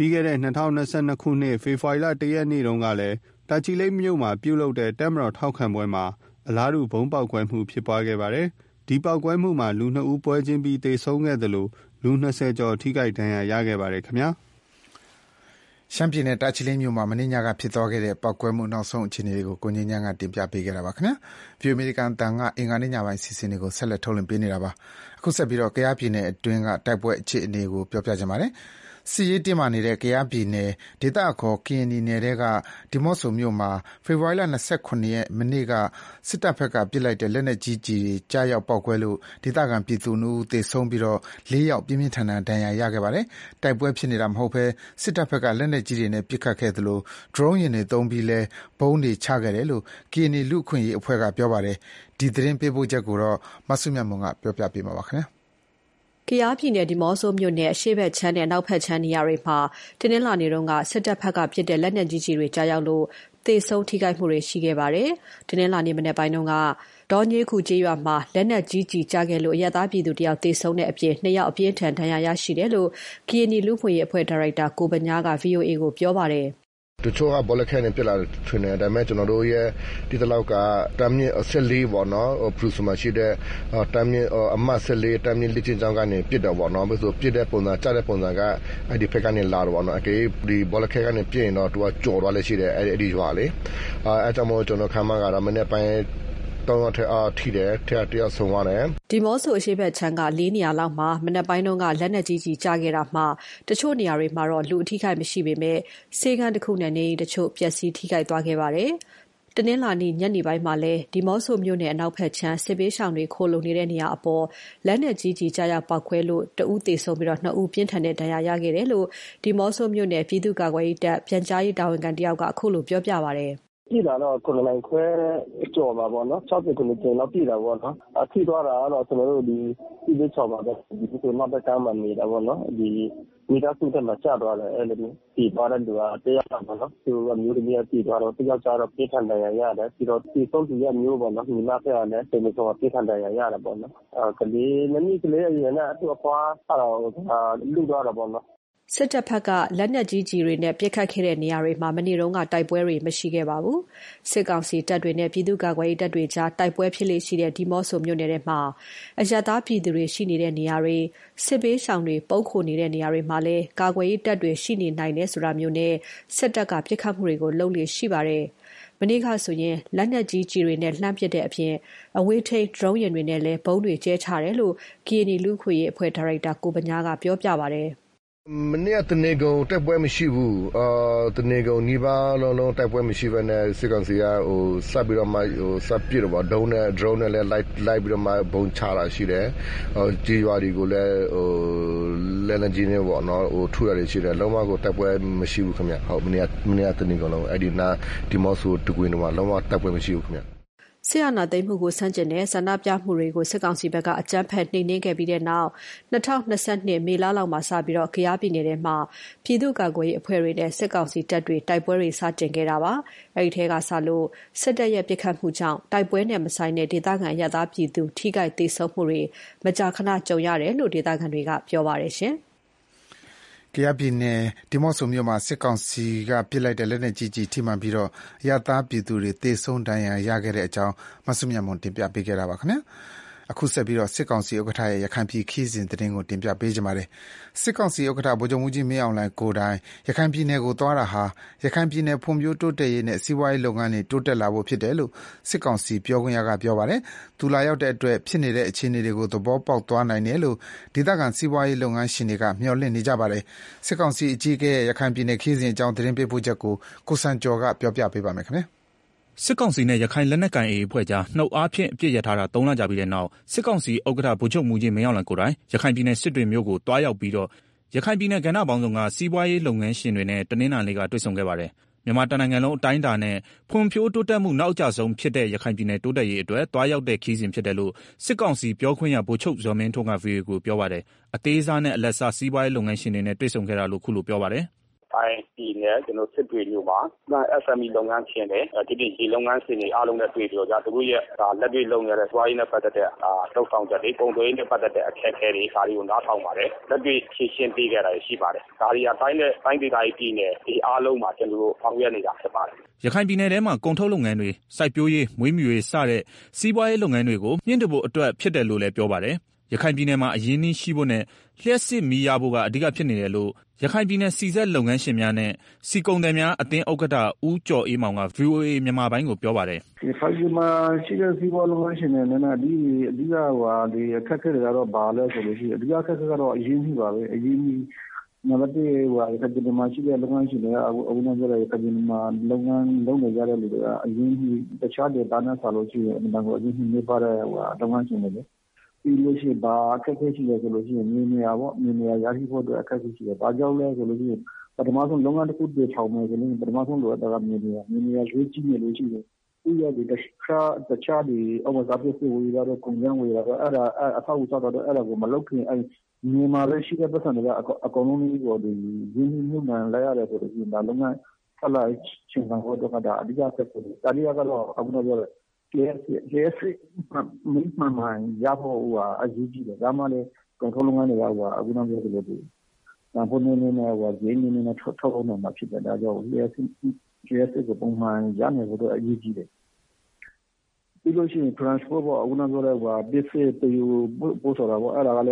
ပြီးခဲ့တဲ့၂၀၂၂ခုနှစ်ဖေဖော်ဝါရီလတရက်နေ့တုန်းကလည်းတာချီလိတ်မြို့မှာပြုလုပ်တဲ့တပ်မတော်ထောက်ခံပွဲမှာအလားတူဗုံးပေါက်ကွဲမှုဖြစ်ပွားခဲ့ပါတယ်။ဒီပေါက်ကွဲမှုမှာလူနှစ်ဦးပွဲချင်းပြီးသေဆုံးခဲ့သလိုလူ၂၀ကျော်ထိခိုက်ဒဏ်ရာရခဲ့ပါတယ်ခင်ဗျာ။ရှမ်းပြည်နယ်တာချီလိတ်မြို့မှာမနေ့ညကဖြစ်သွားခဲ့တဲ့ပေါက်ကွဲမှုနောက်ဆုံးအခြေအနေတွေကိုကိုငင်းညမ်းကတင်ပြပေးခဲ့တာပါခင်ဗျာ။ဗီအိုအေအမေရိကန်တန်ကအင်္ဂါနေ့ညပိုင်းစီစဉ်တွေကိုဆက်လက်ထုတ်လွှင့်ပေးနေတာပါ။အခုဆက်ပြီးတော့ကယားပြည်နယ်အတွင်းကတိုက်ပွဲအခြေအနေကိုပြောပြချင်ပါတယ်။စစ်ရေးတင်းမာနေတဲ့ကယားပြည်နယ်ဒေသအခေါ်ကရင်နီနယ်ထဲကဒီမော့ဆိုမြို့မှာဖေဖော်ဝါရီလ၂၇ရက်မနေ့ကစစ်တပ်ဘက်ကပစ်လိုက်တဲ့လက်နက်ကြီးကြီးကြားရောက်ပေါက်ကွဲလို့ဒေသခံပြည်သူနှစ်ဦးသေဆုံးပြီးတော့လေးယောက်ပြင်းပြင်းထန်ထန်ဒဏ်ရာရခဲ့ပါတယ်။တိုက်ပွဲဖြစ်နေတာမဟုတ်ဘဲစစ်တပ်ဘက်ကလက်နက်ကြီးတွေနဲ့ပစ်ခတ်ခဲ့သလို drone ယာဉ်တွေသုံးပြီးလဲဘုံတွေချခဲ့တယ်လို့ကရင်နီလူ့အခွင့်အရေးအဖွဲ့ကပြောပါတယ်။ဒီသတင်းပေးပို့ချက်ကိုတော့မဆုမြတ်မွန်ကပြောပြပေးမှာပါခင်ဗျာ။ကယားပြည်နယ်ဒီမော့ဆိုမြို့နယ်အရှေ့ဘက်ခြမ်းနဲ့အနောက်ဘက်ခြမ်းနေရာတွေမှာတင်းနှင်းလာနေတော့ကစစ်တပ်ဘက်ကပစ်တဲ့လက်နက်ကြီးကြီးတွေကြားရောက်လို့သေဆုံးထိခိုက်မှုတွေရှိခဲ့ပါတယ်။တင်းနှင်းလာနေမနေ့ပိုင်းတုန်းကဒေါ်ညေးခုကျေးရွာမှာလက်နက်ကြီးကြီးကြားခဲ့လို့အရက်သားပြည်သူတယောက်သေဆုံးတဲ့အပြင်နှစ်ယောက်အပြင်းထန်ဒဏ်ရာရရှိတယ်လို့ကရင်နီလူ့ဖွံ့ဖြိုးရေးအဖွဲ့ဒါရိုက်တာကိုပညာက ဗီအိုအေ ကိုပြောပါတယ်။တချို့ကဘောလခဲနဲ့ပြလာထွင်နေတယ်ဒါပေမဲ့ကျွန်တော်တို့ရဲ့ဒီတလောက်ကတမ်းမြင့်၁၄ပေါ့နော်ပရူစမရှိတဲ့တမ်းမြင့်အမတ်၁၄တမ်းမြင့်လက်ချင်းချောင်းကနေပြစ်တယ်ပေါ့နော်ဆိုပြစ်တဲ့ပုံစံကြားတဲ့ပုံစံကအဲ့ဒီဖက်ကနေလာတော့ပေါ့နော်အကေဒီဘောလခဲကနေပြင်းတော့သူကကြော်သွားလဲရှိတယ်အဲ့ဒီရွာလေအဲ့ကြောင့်မို့ကျွန်တော်ခမ်းမကတော့မနေ့ပိုင်းတောင်းထအားထိတယ်ထက်တရဆုံးသွားတယ်ဒီမော့ဆိုအရှိဘက်ချမ်းက၄နေရာလောက်မှာမနက်ပိုင်းတုန်းကလက်နက်ကြီးကြီးကြားခဲ့တာမှတချို့နေရာတွေမှာတော့လူအထိခိုက်မရှိပေမဲ့စေကန်းတစ်ခုနဲ့နေတချို့ပျက်စီးထိခိုက်သွားခဲ့ပါတယ်တနင်္လာနေ့ညနေပိုင်းမှာလဲဒီမော့ဆိုမြို့နယ်အနောက်ဘက်ချမ်းစစ်ပေးဆောင်တွေခိုလုံနေတဲ့နေရာအပေါ်လက်နက်ကြီးကြီးကြားရောက်ပောက်ခွဲလို့တအူးသေဆုံးပြီးတော့နှစ်ဦးပြင်းထန်တဲ့ဒဏ်ရာရခဲ့တယ်လို့ဒီမော့ဆိုမြို့နယ်ပြည်သူ့ကာကွယ်ရေးတပ်ပြန်ကြားရေးတာဝန်ခံတယောက်ကအခုလိုပြောပြပါတယ်ပြည်တာတော့ကိုလိုင်းခွဲကြော်ပါပေါ့နော်၆၀ခုနှစ်ကျင်းတော့ပြည်တာပေါ့နော်အထိသွားတာတော့ကျွန်တော်တို့ဒီပြည်သေးချော်ပါပဲဒီကိုမှဘက်ကမှနေတာပေါ့နော်ဒီမိသားစုတက်မှာကျသွားတယ်အဲ့လိုမျိုးပြည်သွားတဲ့လူကတရားပါပေါ့နော်သူကမျိုးတည်းပြည်ပြည်သွားတော့တယောက်ကြတော့ပြည်ထန်တရားရတယ်ပြီးတော့ဒီဆုံးသူရဲ့မျိုးပေါ့နော်မိမဖက်ကလည်းတင်လို့ဆိုပြည်ထန်တရားရတယ်ပေါ့နော်အဲကလေးနည်းနည်းကလေးအရင်ကသူ့အဖွားအဲ့တော့လူသွားတာပေါ့နော်စစ်တပ်ဘက်ကလက်နက်ကြီးကြီးတွေနဲ့ပစ်ခတ်ခဲ့တဲ့နေရာတွေမှာမနေ့တုန်းကတိုက်ပွဲတွေမရှိခဲ့ပါဘူး။စစ်ကောင်စီတပ်တွေနဲ့ပြည်သူ့ကာကွယ်ရေးတပ်တွေကြားတိုက်ပွဲဖြစ်လေရှိတဲ့ဒီမော့ဆိုမြို့နယ်ထဲမှာအရသာပြည်သူတွေရှိနေတဲ့နေရာတွေစစ်ပေးဆောင်တွေပုတ်ခိုနေတဲ့နေရာတွေမှာလည်းကာကွယ်ရေးတပ်တွေရှိနေနိုင်တယ်ဆိုတာမျိုးနဲ့စစ်တပ်ကပစ်ခတ်မှုတွေကိုလုပ်လေရှိပါတယ်။မနေ့ကဆိုရင်လက်နက်ကြီးကြီးတွေနဲ့လှမ်းပစ်တဲ့အပြင်အဝေးထိန်း drone ယာဉ်တွေနဲ့လည်းဘုံတွေကျဲချတယ်လို့ ကရင်နီလူ့ခွေရေးအဖွဲ့ဒါရိုက်တာကိုပညာကပြောပြပါတယ်။မနေ့ကတနေကုန်တိုက်ပွဲမရှိဘူးအာတနေကုန်နီးပါးလုံးလုံးတိုက်ပွဲမရှိဘဲနဲ့စစ်ကောင်စီကဟိုစပ်ပြီးတော့မှဟိုစပ်ပြတော့ဒုံးနဲ့ drone နဲ့လည်း light light ပြီးတော့မှဘုံချတာရှိတယ်ဟိုကြီးရွာတွေကိုလည်းဟိုလက်နက်ကြီးနဲ့ပေါ့နော်ဟိုထုရတယ်ရှိတယ်လုံးဝကိုတိုက်ပွဲမရှိဘူးခင်ဗျဟုတ်မနေ့ကမနေ့ကတနေကုန်လုံးအဲ့ဒီနာဒီမော့ဆိုတကွင်းတော့လုံးဝတိုက်ပွဲမရှိဘူးခင်ဗျဆရာနာသိမ်းမှုကိုဆန့်ကျင်တဲ့ဆန္ဒပြမှုတွေကိုစစ်ကောင်စီဘက်ကအကြမ်းဖက်နှိမ်နင်းခဲ့ပြီးတဲ့နောက်၂၀၂၂မေလလောက်မှာစပြီးတော့ကယားပြည်နယ်ထဲမှာပြည်သူ့ကာကွယ်ရေးအဖွဲ့တွေနဲ့စစ်ကောင်စီတပ်တွေတိုက်ပွဲတွေစတင်ခဲ့တာပါအဲဒီထဲကစလို့စစ်တပ်ရဲ့ပစ်ခတ်မှုကြောင့်တိုက်ပွဲနဲ့မဆိုင်တဲ့ဒေသခံရသားပြည်သူထိခိုက်ဒေဆုံးမှုတွေမကြာခဏကြုံရတယ်လို့ဒေသခံတွေကပြောပါတယ်ရှင်ကယားပြည်နယ်ဒီမော့ဆိုမြို့မှာစစ်ကောင်စီကပစ်လိုက်တဲ့လက်နက်ကြီးကြီးထိမှန်ပြီးတော့ရသားပြည်သူတွေသေဆုံးဒဏ်ရာရခဲ့တဲ့အကြောင်းမဆုမြတ်မွန်တင်ပြပေးခဲ့တာပါခင်ဗျာအခုဆက်ပြီးတော့စစ်ကောင်စီဥက္ကဋ္ဌရဲ့ရခိုင်ပြည်ခီးစဉ်သတင်းကိုတင်ပြပေးကြပါမယ်စစ်ကောင်စီဥက္ကဋ္ဌဗိုလ်ချုပ်မှုကြီးမင်းအောင်လှိုင်ကိုယ်တိုင်ရခိုင်ပြည်နယ်ကိုသွားတာဟာရခိုင်ပြည်နယ်ဖွံ့ဖြိုးတိုးတက်ရေးနဲ့စီးပွားရေးလုပ်ငန်းတွေတိုးတက်လာဖို့ဖြစ်တယ်လို့စစ်ကောင်စီပြောခွင့်ရကပြောပါတယ်သူလာရောက်တဲ့အတွက်ဖြစ်နေတဲ့အခြေအနေတွေကိုသဘောပေါက်သွားနိုင်တယ်လို့ဒေသခံစီးပွားရေးလုပ်ငန်းရှင်တွေကမျှော်လင့်နေကြပါတယ်စစ်ကောင်စီအကြီးအကဲရဲ့ရခိုင်ပြည်နယ်ခီးစဉ်အကြောင်းသတင်းပေးပို့ချက်ကိုကိုစံကျော်ကပြောပြပေးပါမယ်ခင်ဗျာစစ်ကောင်စီနဲ့ရခိုင်လက်နက်ကိုင် အေအေ အဖွဲ့ကြားနှုတ်အားဖြင့်အပြစ်ရထားတာသုံးလကြာပြီးတဲ့နောက်စစ်ကောင်စီဥက္ကဋ္ဌဗိုလ်ချုပ်မှုကြီးမင်းအောင်လှိုင်ကိုယ်တိုင်ရခိုင်ပြည်နယ်စစ်တွေမြို့ကိုတွားရောက်ပြီးတော့ရခိုင်ပြည်နယ်ကဏ္ဍပေါင်းစုံကစီးပွားရေးလုပ်ငန်းရှင်တွေနဲ့တနင်္လာနေ့ကတွေ့ဆုံခဲ့ပါတယ်။မြန်မာတနိုင်ငံလုံးအတိုင်းအတာနဲ့ဖွံ့ဖြိုးတိုးတက်မှုနောက်အကျဆုံးဖြစ်တဲ့ရခိုင်ပြည်နယ်တိုးတက်ရေးအတွက်တွားရောက်တဲ့ခီးစဉ်ဖြစ်တယ်လို့စစ်ကောင်စီပြောခွင့်ရဗိုလ်ချုပ်ဇော်မင်းထွန်းက ဗီအိုအေ ကိုပြောပါတယ်။အသေးစားနဲ့အလတ်စားစီးပွားရေးလုပ်ငန်းရှင်တွေနဲ့တွေ့ဆုံခဲ့တာလို့ခုလိုပြောပါတယ်။တိုင်းပြည်နယ်ကျွန်တော်စစ်တွေမျိုးမှာ เอส เอ็ม อี လုပ်ငန်းရှင်တွေဒီဒီဒီလုပ်ငန်းရှင်တွေအားလုံးနဲ့တွေ့ပြီးတော့သူတို့ရဲ့လက်တွေ့လုပ်နေတဲ့သွားရင်းနဲ့ပတ်သက်တဲ့တောက်ဆောင်ချက်တွေပုံသွင်းနဲ့ပတ်သက်တဲ့အခက်အခဲတွေဒါတွေကိုနားထောင်ပါတယ်လက်တွေ့ရှင်းရှင်းပေးခဲ့တာရှိပါတယ်ဒါတွေအတိုင်းနဲ့တိုင်းဒေသကြီးပြည်နယ်ဒီအားလုံးမှာကျွန်တော်တို့ဆောင်ရွက်နေတာဖြစ်ပါတယ်ရခိုင်ပြည်နယ်ထဲမှာကုန်ထုတ်လုပ်ငန်းတွေစိုက်ပျိုးရေးမွေးမြူရေးစတဲ့စီးပွားရေးလုပ်ငန်းတွေကိုမြင့်တင်ဖို့အတွက်ဖြစ်တယ်လို့လည်းပြောပါတယ်ရခိုင်ပြည်နယ်မှာအရင်းနှီးရှိဖို့နဲ့လျှက်စစ်မီးရဖို့ကအဓိကဖြစ်နေတယ်လို့ရခိုင်ပြည်နယ်စီဆက်လုပ်ငန်းရှင်များနဲ့စီကုန်သည်များအသင်းဥက္ကဋ္ဌဦးကျော်အေးမောင်က ဗီအိုအေ မြန်မာပိုင်းကိုပြောပါတယ်ဒီဖိုင်မှာရှိတဲ့စီးပွားလုပ်ငန်းရှင်တွေနဲ့ဒီအဓိကဟိုဒီအခက်အခဲတွေကတော့ဘာလဲဆိုလို့ရှိရင်အဓိကအခက်အခဲကတော့အရင်းနှီးပါပဲအရင်းနှီးနံပါတ်တစ်ဟိုအခက်အခဲမှာရှိတဲ့လုပ်ငန်းရှင်တွေအခုနောက်ပြောတဲ့အခက်အခဲမှာလုပ်ငန်းလုပ်နေကြတဲ့လူတွေကအရင်းနှီးတခြားဒေသနဲ့ဆက်လို့ရှိရင်အမှန်ကိုအရင်းနှီးနေပါတဲ့ဟိုလုပ်ငန်းရှင်တွေပြီးလို့ရှိရင်ဘာအခက်အခဲရှိလဲဆိုလို့ရှိရင်မြေနေရာပေါ့မြေနေရာရရှိဖို့အတွက်အခက်အခဲရှိတယ်။ဘာကြောင့်လဲဆိုလို့ရှိရင်ပထမဆုံးလုပ်ငန်းတစ်ခုတည်ထောင်မယ်ဆိုရင်ပထမဆုံးလိုအပ်တာကမြေနေရာမြေနေရာရွေးကြည့်နေလို့ရှိရင်ဥရတဲ့တခြားတခြားဒီအမစားပြည့်ဝရတဲ့ကုန်ကျန်းဝယ်ရတဲ့အဲ့ဒါအထောက်အထားတော့အဲ့ဒါကိုမလုပ်ခင်အဲ့မြေမှာလည်းရှိတဲ့ပတ်စံတွေကအကောင်လုံးကြီးကိုဒီရင်းနှီးမြှုပ်နှံလိုက်ရတယ်ဆိုတော့ဒီဒါလုပ်ငန်းဆက်လိုက်ချင်တာတော့ကဒါအဓိကဆက်တယ်။ဒါလေးကတော့အခုတော့ပြောတယ်Yes, yes, me, my mind, Yabo, a Gigi, the Gamale, controlling on the Wawa, I wouldn't be able to do. Now, for me, I was gaining in a total number of people that go, yes, yes, upon my Yana, a Gigi. Because in transport, I wouldn't go to this to you, both of our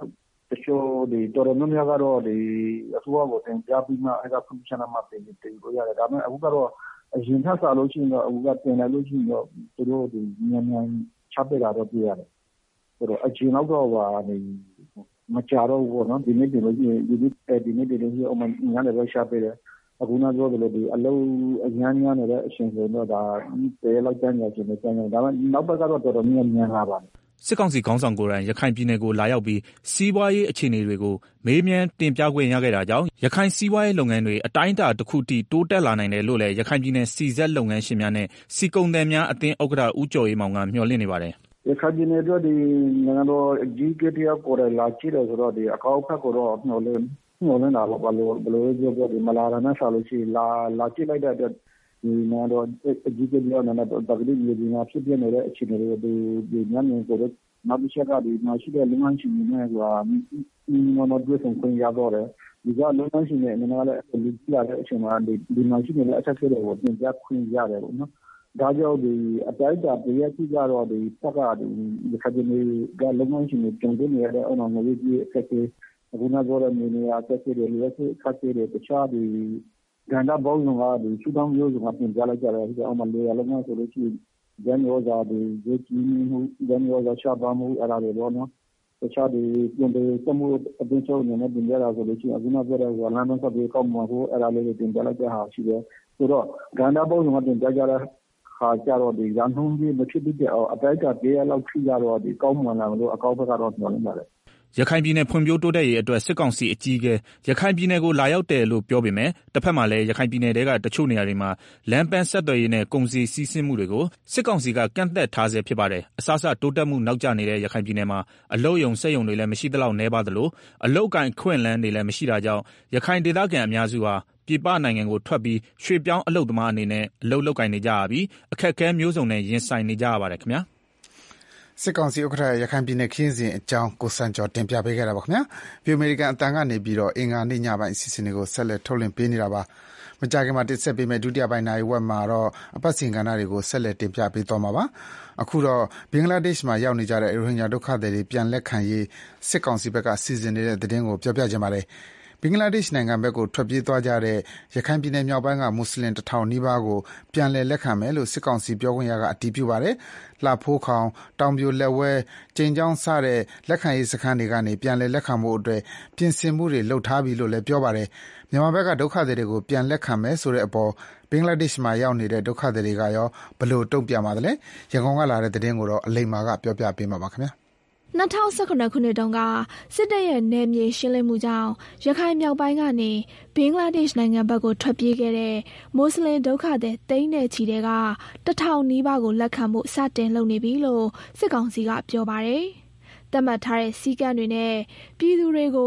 to show the Doronomia or the Asuavo and Jabima, I got function of mapping it. I would go. Jinta salochi no uga penalochi no turo di nyan chapela ro piya turo ajina go wa ni macharo go no dine dine di dine dine o man nyan le chapela aguna go le di allo nyan nyan ne shin so no da te la jan ya chin ne jan daနောက်ဘက်ကတော့တော်တော်များများများပါစစ်ကောင်စီခေါင်းဆောင်ကိုယ်တိုင်ရခိုင်ပြည်နယ်ကိုလာရောက်ပြီးစီးပွားရေးအခြေအနေတွေကိုမေးမြန်းတင်ပြခွင့်ရခဲ့တာကြောင့်ရခိုင်စီးပွားရေးလုပ်ငန်းတွေအတိုင်းအတာတစ်ခုတည်းတိုးတက်လာနိုင်တယ်လို့လည်းရခိုင်ပြည်နယ်စီဆက်လုပ်ငန်းရှင်များနဲ့စီကုန်သည်များအသင်းဥက္ကဋ္ဌဦးကျော်အေးမောင်ကမျှော်လင့်နေပါတယ်ရခိုင်ပြည်နယ်တို့ဒီနိုင်ငံတော် ဂျီ ကေ တီ အပေါ်လာကြည့်တယ်ဆိုတော့ဒီအကောက်ဖက်ကိုတော့မျှော်လင့်မျှော်လင့်တာပေါ့ဘယ်လိုဘယ်လိုပြောပြောဒီမလာရနဲ့ဆာလို့ရှိလာလာကြည့်လိုက်တဲ့အတွက်ဒီနိုင်ငံတော် ဂျီ ကေ တီ နဲ့တော့တကယ်ကြီးဒီမှာဖြစ်ပြနေတဲ့အခြေအနေတွေဒီညနေကိုနောက်တစ်ချက်ကဒီမရှိတဲ့လုံငန်းရှင်တွေနဲ့ကဒီနော်ဒွေဆုံးခွင့်ရတော့တယ်ဒီကလုံငန်းရှင်တွေအနေနဲ့လည်းလူကြည့်ရတဲ့အချိန်မှာဒီဒီမရှိတဲ့အချက်တွေကိုပြင်ပြခွင့်ရတယ်ပေါ့နော်ဒါကြောင့်ဒီအတိုင်းအတာပြည့်စုံကြတော့ဒီစက်ကဒီဒီခါဒီကလုံငန်းရှင်တွေတုံ့ပြန်ရတဲ့အအောင်ငွေကြီးအခက်အခဲအခုနောက်တော့နေနေအခက်အခဲတွေလည်းအခက်အခဲတွေတခြားဒီကဏ္ဍပေါင်းစုံကဒီစုတောင်းမျိုးစုံကပြင်ပြလိုက်ကြတယ်ဒီအောင်မလေးရလုံငန်းဆိုလို့ရှိရင်ဂျန်ရောဇာဒီဂျေကြီးမှုဂျန်ရောဇာရှာပါမှုအဲ့ဒါတွေတော့နော်တခြားဒီပြင်ပစမှုအပြင်ချုပ်နေနဲ့ပြင်ရတာဆိုလို့ရှိရင်အခုနောက်ပြောတဲ့ဇာလန်တော့ဆက်ပြီးကောက်မှာကိုအဲ့ဒါလေးတွေပြင်ပြလိုက်တဲ့ဟာရှိတယ်ဆိုတော့ဂန္ဓာပုံစံမှာပြင်ပြကြတဲ့ခါကြတော့ဒီရန်ဟုံးကြီးမဖြစ်တဲ့အတိုက်အပြေးလောက်ထိကြတော့ဒီကောက်မှန်လာလို့အကောက်ဘက်ကတော့ညှော်နေပါတယ်ရခိုင်ပြည်နယ်ဖွံ့ဖြိုးတိုးတက်ရေးအတွက်စစ်ကောင်စီအကြီးအကဲရခိုင်ပြည်နယ်ကိုလာရောက်တယ်လို့ပြောပေမဲ့တစ်ဖက်မှာလည်းရခိုင်ပြည်နယ်တဲကတချို့နေရာတွေမှာလမ်းပန်းဆက်သွယ်ရေးနဲ့ကုန်စည်စီးဆင်းမှုတွေကိုစစ်ကောင်စီကကန့်သတ်ထားဆဲဖြစ်ပါတယ်အစစတိုးတက်မှုနောက်ကျနေတဲ့ရခိုင်ပြည်နယ်မှာအလုတ်ယုံစက်ယုံတွေလည်းမရှိသလောက်နှဲပါသလိုအလုတ်ကင်ခွင့်လန်းတွေလည်းမရှိတာကြောင့်ရခိုင်ဒေသခံအများစုဟာပြည်ပနိုင်ငံကိုထွက်ပြီးရွှေ့ပြောင်းအလုတ်သမားအနေနဲ့အလုတ်လုပ်ကင်နေကြရပြီးအခက်အခဲမျိုးစုံနဲ့ရင်ဆိုင်နေကြရပါတယ်ခင်ဗျာစစ်ကောင်စီဥက္ကဋ္ဌရခိုင်ပြည်နယ်ခင်းစဉ်အကြောင်းကိုစံကျော်တင်ပြပေးခဲ့တာပါခင်ဗျာပြည်အမေရိကန်အတန်ကနေပြီးတော့အင်္ဂါနေ့ညပိုင်းအစီအစဉ်တွေကိုဆက်လက်ထုတ်လွှင့်ပေးနေတာပါမကြခင်မှာတင်ဆက်ပေးမယ့်ဒုတိယပိုင်းနိုင်ဝက်မှာတော့အပတ်စဉ်ကဏ္ဍတွေကိုဆက်လက်တင်ပြပေးသွားမှာပါအခုတော့ဘင်္ဂလားဒေ့ရှ်မှာရောက်နေကြတဲ့ရိုဟင်ဂျာဒုက္ခသည်တွေပြန်လက်ခံရေးစစ်ကောင်စီဘက်ကစီစဉ်နေတဲ့သတင်းကိုပြောပြချင်ပါတယ်ဘင်္ဂလားဒေ့ရှ်နိုင်ငံဘက်ကိုထွက်ပြေးသွားကြတဲ့ရခိုင်ပြည်နယ်မြောက်ပိုင်းကမွတ်စလင်တစ်ထောင်နီးပါးကိုပြန်လည်လက်ခံမယ်လို့စစ်ကောင်စီပြောခွင့်ရကအတည်ပြုပါတယ်။လှဖိုးခေါင်တောင်ပြိုလက်ဝဲကျိန်ချောင်းစတဲ့လက်ခံရေးစခန်းတွေကနေပြန်လည်လက်ခံမှုအတွက်ပြင်ဆင်မှုတွေလုပ်ထားပြီလို့လည်းပြောပါတယ်။မြန်မာဘက်ကဒုက္ခသည်တွေကိုပြန်လက်ခံမယ်ဆိုတဲ့အပေါ်ဘင်္ဂလားဒေ့ရှ်မှာရောက်နေတဲ့ဒုက္ခသည်တွေကရောဘယ်လိုတုံ့ပြန်ပါသလဲ။ရန်ကုန်ကလာတဲ့သတင်းကိုတော့အလိမ္မာကပြောပြပေးမှာပါခင်ဗျာ။၂၀၁၇ခုနှစ်တုန်းကစစ်တပ်ရဲ့နယ်မြေရှင်းလင်းမှုကြောင့်ရခိုင်မြောက်ပိုင်းကနေဘင်္ဂလားဒေ့ရှ်နိုင်ငံဘက်ကိုထွက်ပြေးခဲ့တဲ့မွတ်စလင်ဒုက္ခသည်တိန်းနဲ့ချီတဲ့ကတထောင်နီးပါးကိုလက်ခံမှုစတင်လုပ်နေပြီလို့စစ်ကောင်စီကပြောပါတယ်။သတ်မှတ်ထားတဲ့စည်းကမ်းတွေနဲ့ပြည်သူတွေကို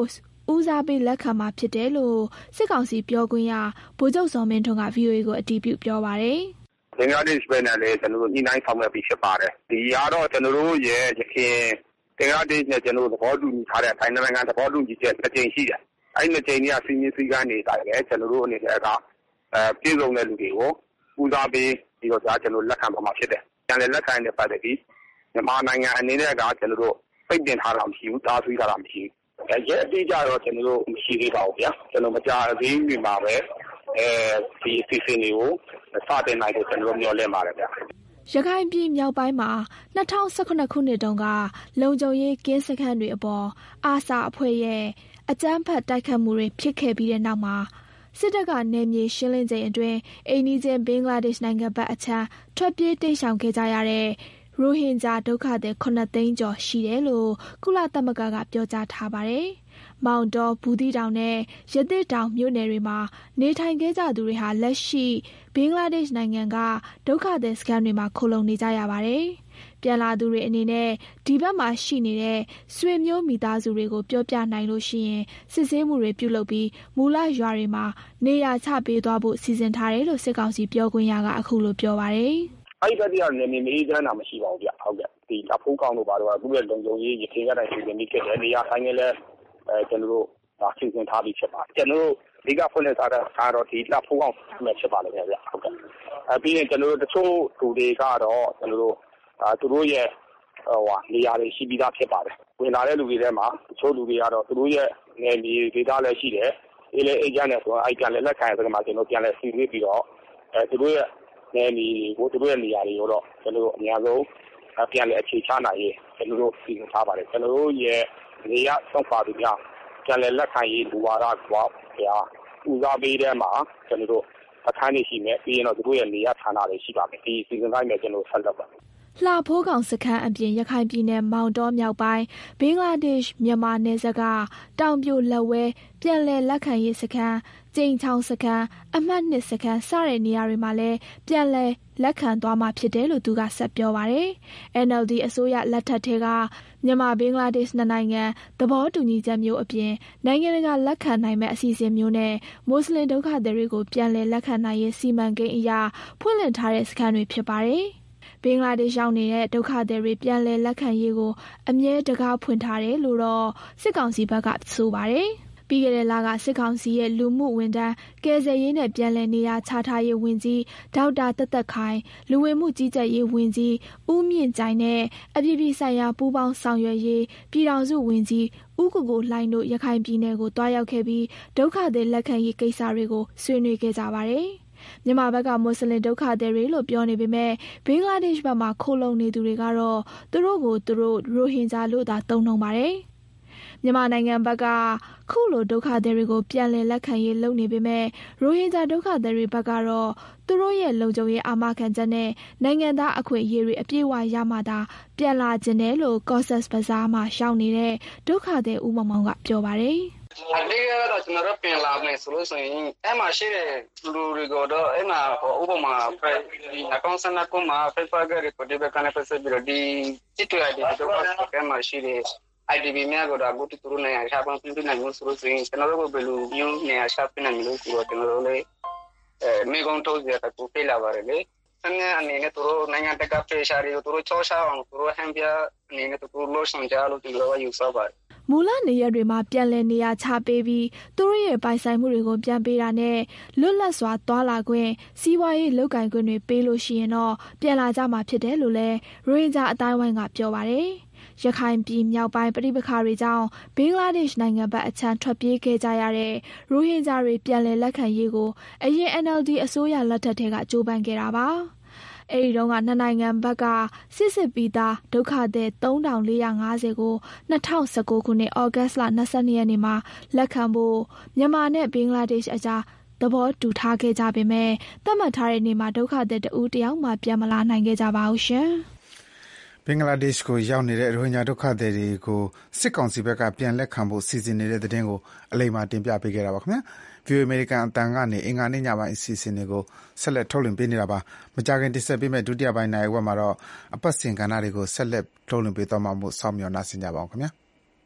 ဦးစားပေးလက်ခံမှာဖြစ်တယ်လို့စစ်ကောင်စီပြောခွင့်ရဗိုလ်ချုပ်စောမင်းထွန်းက ဗွီအိုအေ ကိုအတည်ပြုပြောပါတယ်ဘင်္ဂလားဒေ့ရှ်ဘက်နဲ့လည်းကျွန်တော်တို့ညှိနှိုင်းဆောင်ရွက်ပြီးဖြစ်ပါတယ်ဒီကတော့ကျွန်တော်တို့ရဲ့ရခိုင်ဘင်္ဂလားဒေ့ရှ်နဲ့ကျွန်တော်တို့သဘောတူညီထားတဲ့အတိုင်းနိုင်ငံသဘောတူညီချက်တစ်ကြိမ်ရှိတယ်အဲ့ဒီတစ်ကြိမ်ကစီမင်းစည်းကမ်းနေတိုင်းလည်းကျွန်တော်တို့အနေနဲ့ကအဲပြည်စုံတဲ့လူတွေကိုဦးစားပေးပြီးတော့ကျွန်တော်လက်ခံပါမှာဖြစ်တယ်ပြန်လည်းလက်ခံတဲ့ပတ်သက်ပြီးမြန်မာနိုင်ငံအနေနဲ့ကကျွန်တော်တို့ပိတ်ပင်ထားတာမရှိဘူးတားဆီးထားတာမရှိဘူးအဲရဲ့အတိအကျတော့ကျွန်တော်တို့မရှိသေးပါဘူးဗျာကျွန်တော်မကြားသေးဘူးမှာပဲအဲဒီအစီအစဉ်တွေကိုစတင်နိုင်ဖို့ကျွန်တော်မျှော်လင့်ပါတယ်ဗျာရခိုင်ပြည်မြောက်ပိုင်းမှာ၂၀၁၇ခုနှစ်တုန်းကလုံခြုံရေးကင်းစခန်းတွေအပေါ်အာဆာအဖွဲ့ရဲ့အကြမ်းဖက်တိုက်ခတ်မှုတွေဖြစ်ခဲ့ပြီးတဲ့နောက်မှာစစ်တပ်ကနယ်မြေရှင်းလင်းချိန်အတွင်းအိမ်နီးချင်းဘင်္ဂလားဒေ့ရှ်နိုင်ငံဘက်အချမ်းထွက်ပြေးတိမ်းရှောင်ခဲ့ကြရတဲ့ရိုဟင်ဂျာဒုက္ခသည်ခုနှစ်သိန်းကျော်ရှိတယ်လို့ကုလသမဂ္ဂကပြောကြားထားပါတယ်။မောင်တောဘူးသီးတောင်နဲ့ရသေ့တောင်မြို့နယ်တွေမှာနေထိုင်ခဲ့ကြသူတွေဟာလက်ရှိဘင်္ဂလားဒေ့ရှ်နိုင်ငံကဒုက္ခသည်စခန်းတွေမှာခိုလှုံနေကြရပါတယ်။ပြန်လာသူတွေအနေနဲ့ဒီဘက်မှာရှိနေတဲ့ဆွေမျိုးမိသားစုတွေကိုပြောပြနိုင်လို့ရှိရင်စစ်ဆေးမှုတွေပြုလုပ်ပြီးမူလရွာတွေမှာနေရာချပေးသွားဖို့စီစဉ်ထားတယ်လို့စစ်ကောင်စီပြောခွင့်ရကအခုလိုပြောပါတယ်။အဲ့ဒီဘက်ကနေနေမေးကြတာမရှိပါဘူးဗျဟုတ်ကဲ့ဒီအဖိုးကောင်းတို့ဘာလို့အခုလည်းလုံခြုံရေးရခိုင်ကတိုင်းစီစဉ်ပြီးခဲ့တယ်နေရာဆိုင်ကလည်းအဲကျွန်တော်တို့ဒါစီစဉ်ထားပြီးဖြစ်ပါတယ်ကျွန်တော်တို့ဒီကဖွင့်လက်ထားတာကတော့ဒီလက်ဖိုးကောင်းမဲ့ဖြစ်ပါလိမ့်မယ်ဗျဟုတ်ကဲ့အဲပြီးရင်ကျွန်တော်တို့တချို့သူတွေကတော့ကျွန်တော်တို့ဒါသူတို့ရဲ့ဟိုဟာနေရာတွေရှိပြီးသားဖြစ်ပါတယ်ဝင်လာတဲ့လူတွေထဲမှာတချို့လူတွေကတော့သူတို့ရဲ့နေမြေဒေသလည်းရှိတယ်အေးလေအေဂျင့်နဲ့ဆိုတော့အဲ့ပြန်လည်းလက်ခံရတဲ့မှာကျွန်တော်ပြန်လည်းစီစစ်ပြီးတော့အဲသူတို့ရဲ့နေမြေကိုသူတို့ရဲ့နေရာတွေကိုတော့ကျွန်တော်တို့အများဆုံးပြန်လည်းအခြေချနိုင်ရေးကျွန်တော်တို့စီစဉ်ထားပါတယ်ကျွန်တော်တို့ရဲ့နေရာဆုံးပါသူများပြန်လည်းလက်ခံရေးဘူဝါဒကွာဗျာဦးစားပေးတဲ့မှာကျွန်တော်တို့အခန်းကြီးရှိမယ်ပြီးရင်တော့သူတို့ရဲ့နေရာဌာနတွေရှိပါမယ်ဒီစီစဉ်တိုင်းနဲ့ကျွန်တော်ဆက်လက်ပါလှဖိုးကောင်စခန်းအပြင်ရခိုင်ပြည်နယ်မောင်တောမြောက်ပိုင်းဘင်္ဂလားဒေ့ရှ်မြန်မာနယ်စပ်ကတောင်ပြိုလက်ဝဲပြန်လည်လက်ခံရေးစခန်းကျိန်ချောင်းစခန်းအမှတ်နှစ်စခန်းစတဲ့နေရာတွေမှာလည်းပြန်လည်လက်ခံသွားမှာဖြစ်တယ်လို့သူကဆက်ပြောပါတယ်။ N L D အစိုးရလက်ထက်ထဲကမြန်မာဘင်္ဂလားဒေ့ရှ်နိုင်ငံသဘောတူညီချက်မျိုးအပြင်နိုင်ငံတကာလက်ခံနိုင်မဲ့အစီအစဉ်မျိုးနဲ့မွတ်စလင်ဒုက္ခသည်တွေကိုပြန်လည်လက်ခံနိုင်ရေးစီမံကိန်းအရာဖွင့်လှစ်ထားတဲ့စခန်းတွေဖြစ်ပါတယ်။ဘင်္ဂလားဒေ့ရှ်ရောက်နေတဲ့ဒုက္ခသည်တွေပြန်လည်လက်ခံရေးကိုအမြဲတကားဖွင့်ထားတယ်လို့တော့စစ်ကောင်စီဘက်ကဆိုပါတယ်။ပြီးခဲ့တဲ့လကစစ်ကောင်စီရဲ့လူမှုဝန်ထမ်းကယ်ဆယ်ရေးနဲ့ပြန်လည်နေရာချထားရေးဝန်ကြီးဒေါက်တာသက်သက်ခိုင်လူဝင်မှုကြီးကြပ်ရေးဝန်ကြီးဦးမြင့်ကြိုင်နဲ့အပြည်ပြည်ဆိုင်ရာပူးပေါင်းဆောင်ရွက်ရေးပြည်ထောင်စုဝန်ကြီးဦးကိုကိုလှိုင်တို့ရခိုင်ပြည်နယ်ကိုတွားရောက်ခဲ့ပြီးဒုက္ခသည်လက်ခံရေးကိစ္စတွေကိုဆွေးနွေးခဲ့ကြပါတယ်။မြန်မာဘက်ကမွတ်စလင်ဒုက္ခသည်တွေလို့ပြောနေပေမဲ့ဘင်္ဂလားဒေ့ရှ်ဘက်မှာခိုလုံနေသူတွေကတော့သူတို့ကိုသူတို့ရိုဟင်ဂျာလို့သာသုံးနှုန်းပါတယ်။မြန်မာနိုင်ငံဘက်ကခုလိုဒုက္ခသည်တွေကိုပြန်လည်လက်ခံရေးလုပ်နေပေမဲ့ရိုဟင်ဂျာဒုက္ခသည်တွေဘက်ကတော့သူတို့ရဲ့လုံခြုံရေးအာမခံချက်နဲ့နိုင်ငံသားအခွင့်အရေးတွေအပြည့်အဝရမှသာပြန်လာခြင်းတယ်လို့ Cox's Bazar မှာရှောင်နေတဲ့ဒုက္ခသည်ဦးမောင်မောင်ကပြောပါတယ်။အလေးကတော့ကျွန်တော်တို့ပြင်လာမယ်ဆိုလို့ဆိုရင်အဲ့မှာရှိတဲ့လူတွေကတော့အဲ့မှာဥပမာဒီအကောင့်စနစ်ကမှာ Facebook တွေကိုဒီဘက်ကနေပတ်သက်ပြီးတော့ဒီစစ်တွေဒီတော့အဲ့မှာရှိတဲ့ I D B များကတော့အခုသူတို့နေရာရှာပန်းပြနိုင်လို့ဆိုလို့ဆိုရင်ကျွန်တော်တို့ဘယ်လိုမျိုးနေရာရှာပြနိုင်လို့ဆိုတော့ကျွန်တော်တို့လည်းအဲမိကုံထုတ်ရတာကိုပြေးလာပါတယ်လေဆန်းနေအနေနဲ့သူတို့နိုင်ငံတကာဖေရှာတွေကိုသူတို့ချောချအောင်သူတို့ဟန်ပြအနေနဲ့သူတို့လို့ဆောင်ကြလို့ဒီလိုယူဆပါတယ်မူလနေရတွေမှာပြန်လည်နေရာချပေးပြီးသူတို့ရဲ့ပိုင်ဆိုင်မှုတွေကိုပြန်ပေးတာနဲ့လွတ်လပ်စွာသွားလာခွင့်စီးပွားရေးလုပ်ကိုင်ခွင့်တွေပေးလို့ရှိရင်တော့ပြန်လာကြမှာဖြစ်တယ်လို့လည်းရိုဟင်ဂျာအတိုင်းဝိုင်းကပြောပါတယ်။ရခိုင်ပြည်မြောက်ပိုင်းပဋိပက္ခတွေကြောင့်ဘင်္ဂလားဒေ့ရှ်နိုင်ငံဘက်အချမ်းထွက်ပြေးခဲ့ကြရတဲ့ရိုဟင်ဂျာတွေပြန်လည်လက်ခံရေးကိုအရင် N L D အစိုးရလက်ထက်ထဲကကြိုးပမ်းခဲ့တာပါ။အဲဒီတုန်းကနှစ်နိုင်ငံဘက်ကစစ်စစ်ပြီးသားဒုက္ခသည်သုံးထောင်လေးရာငါးဆယ်ကို၂၀၁၉ခုနှစ်ဩဂတ်စ်လ၂၂ရက်နေ့မှာလက်ခံဖို့မြန်မာနဲ့ဘင်္ဂလားဒေ့ရှ်အကြားသဘောတူထားခဲ့ကြပေမဲ့သတ်မှတ်ထားတဲ့နေ့မှာဒုက္ခသည်တဦးတယောက်မှပြန်မလာနိုင်ခဲ့ကြပါဘူးရှင်။ဘင်္ဂလားဒေ့ရှ်ကိုရောက်နေတဲ့ရိုဟင်ဂျာဒုက္ခသည်တွေကိုစစ်ကောင်စီဘက်ကပြန်လက်ခံဖို့စီစဉ်နေတဲ့သတင်းကိုအလိမ္မာတင်ပြပေးခဲ့တာပါခင်ဗျာ။ View American အတန်ကနေအင်္ဂါနေ့ညပိုင်းအစီအစဉ်တွေကိုဆက်လက်ထုတ်လွှင့်ပေးနေတာပါမကြခင်တင်ဆက်ပေးမယ့်ဒုတိယပိုင်းနိုင်ဝက်မှာတော့အပတ်စဉ်ကဏ္ဍတွေကိုဆက်လက်ထုတ်လွှင့်ပေးသွားမှာမို့စောင့်မျှော်နှားဆင်ကြပါအောင်ခင်ဗျာ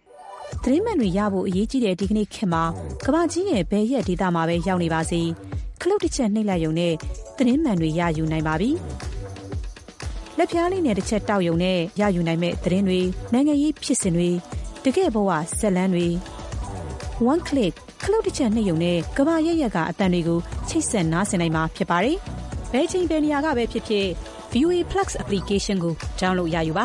သတင်းမှန်တွေရဖို့အရေးကြီးတဲ့ဒီကနေ့ခေတ်မှာကမ္ဘာကြီးရဲ့ဘယ်ရက်ဒေသမှာပဲရောက်နေပါစေခလုတ်တစ်ချက်နှိပ်လိုက်ရုံနဲ့သတင်းမှန်တွေရယူနိုင်ပါပြီလက်ပြားလေးနဲ့တစ်ချက်တောက်ရုံနဲ့ရယူနိုင်မဲ့သတင်းတွေနိုင်ငံရေးဖြစ်စဉ်တွေတကယ့်ဘဝဇာတ်လမ်းတွေ one click ခလုတ်တစ်ချက်နှိပ်ရုံနဲ့ကမ္ဘာရက်ရက်ကအတန်တွေကိုချိတ်ဆက်နားဆင်နိုင်မှာဖြစ်ပါတယ်ဘယ်ချိန်ဘယ်နေရာကပဲဖြစ်ဖြစ် ဗီ အို အေ Plus application ကို download ရယူပါ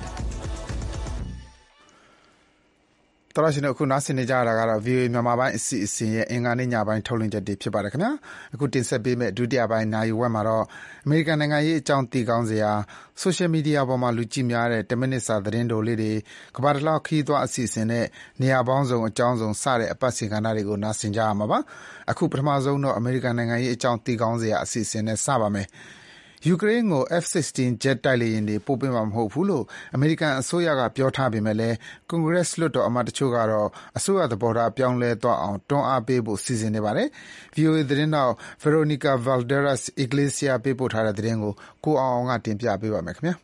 တော်ရရှိနေအခုနားဆင်နေကြရတာကတော့ ဗီ အို အေ မြန်မာပိုင်းအစီအစဉ်ရဲ့အင်္ဂါနေ့ညပိုင်းထုတ်လွှင့်ချက်တွေဖြစ်ပါတယ်ခင်ဗျာအခုတင်ဆက်ပေးမယ့်ဒုတိယပိုင်းနိုင်ဝက်မှာတော့အမေရိကန်နိုင်ငံရေးအကြောင်းသိကောင်းစရာဆိုရှယ်မီဒီယာပေါ်မှာလူကြည့်များတဲ့ten minuteစာသတင်းတိုလေးတွေကမ္ဘာတစ်လောက်ခီးသွွားအစီအစဉ်နဲ့နေရာပေါင်းစုံအကြောင်းစုံစတဲ့အပတ်စဉ်ကဏ္ဍတွေကိုနားဆင်ကြရမှာပါအခုပထမဆုံးတော့အမေရိကန်နိုင်ငံရေးအကြောင်းသိကောင်းစရာအစီအစဉ်နဲ့စပါမယ်ယူကရိန်းကို F sixteen ဂျက်တိုက်လေယာဉ်တွေပို့ပေးမှာမဟုတ်ဘူးလို့အမေရိကန်အစိုးရကပြောထားပေမဲ့လည်းကွန်ဂရက်လွှတ်တော်အမတ်တချို့ကတော့အစိုးရသဘောထားပြောင်းလဲသွားအောင်တွန်းအားပေးဖို့စီစဉ်နေပါတယ်။ ဗီ အို အေ သတင်းတောက် Veronica Valderas Iglesias ပေးပို့ထားတဲ့သတင်းကိုကိုအောင်အောင်ကတင်ပြပေးပါမယ်ခင်ဗျာ။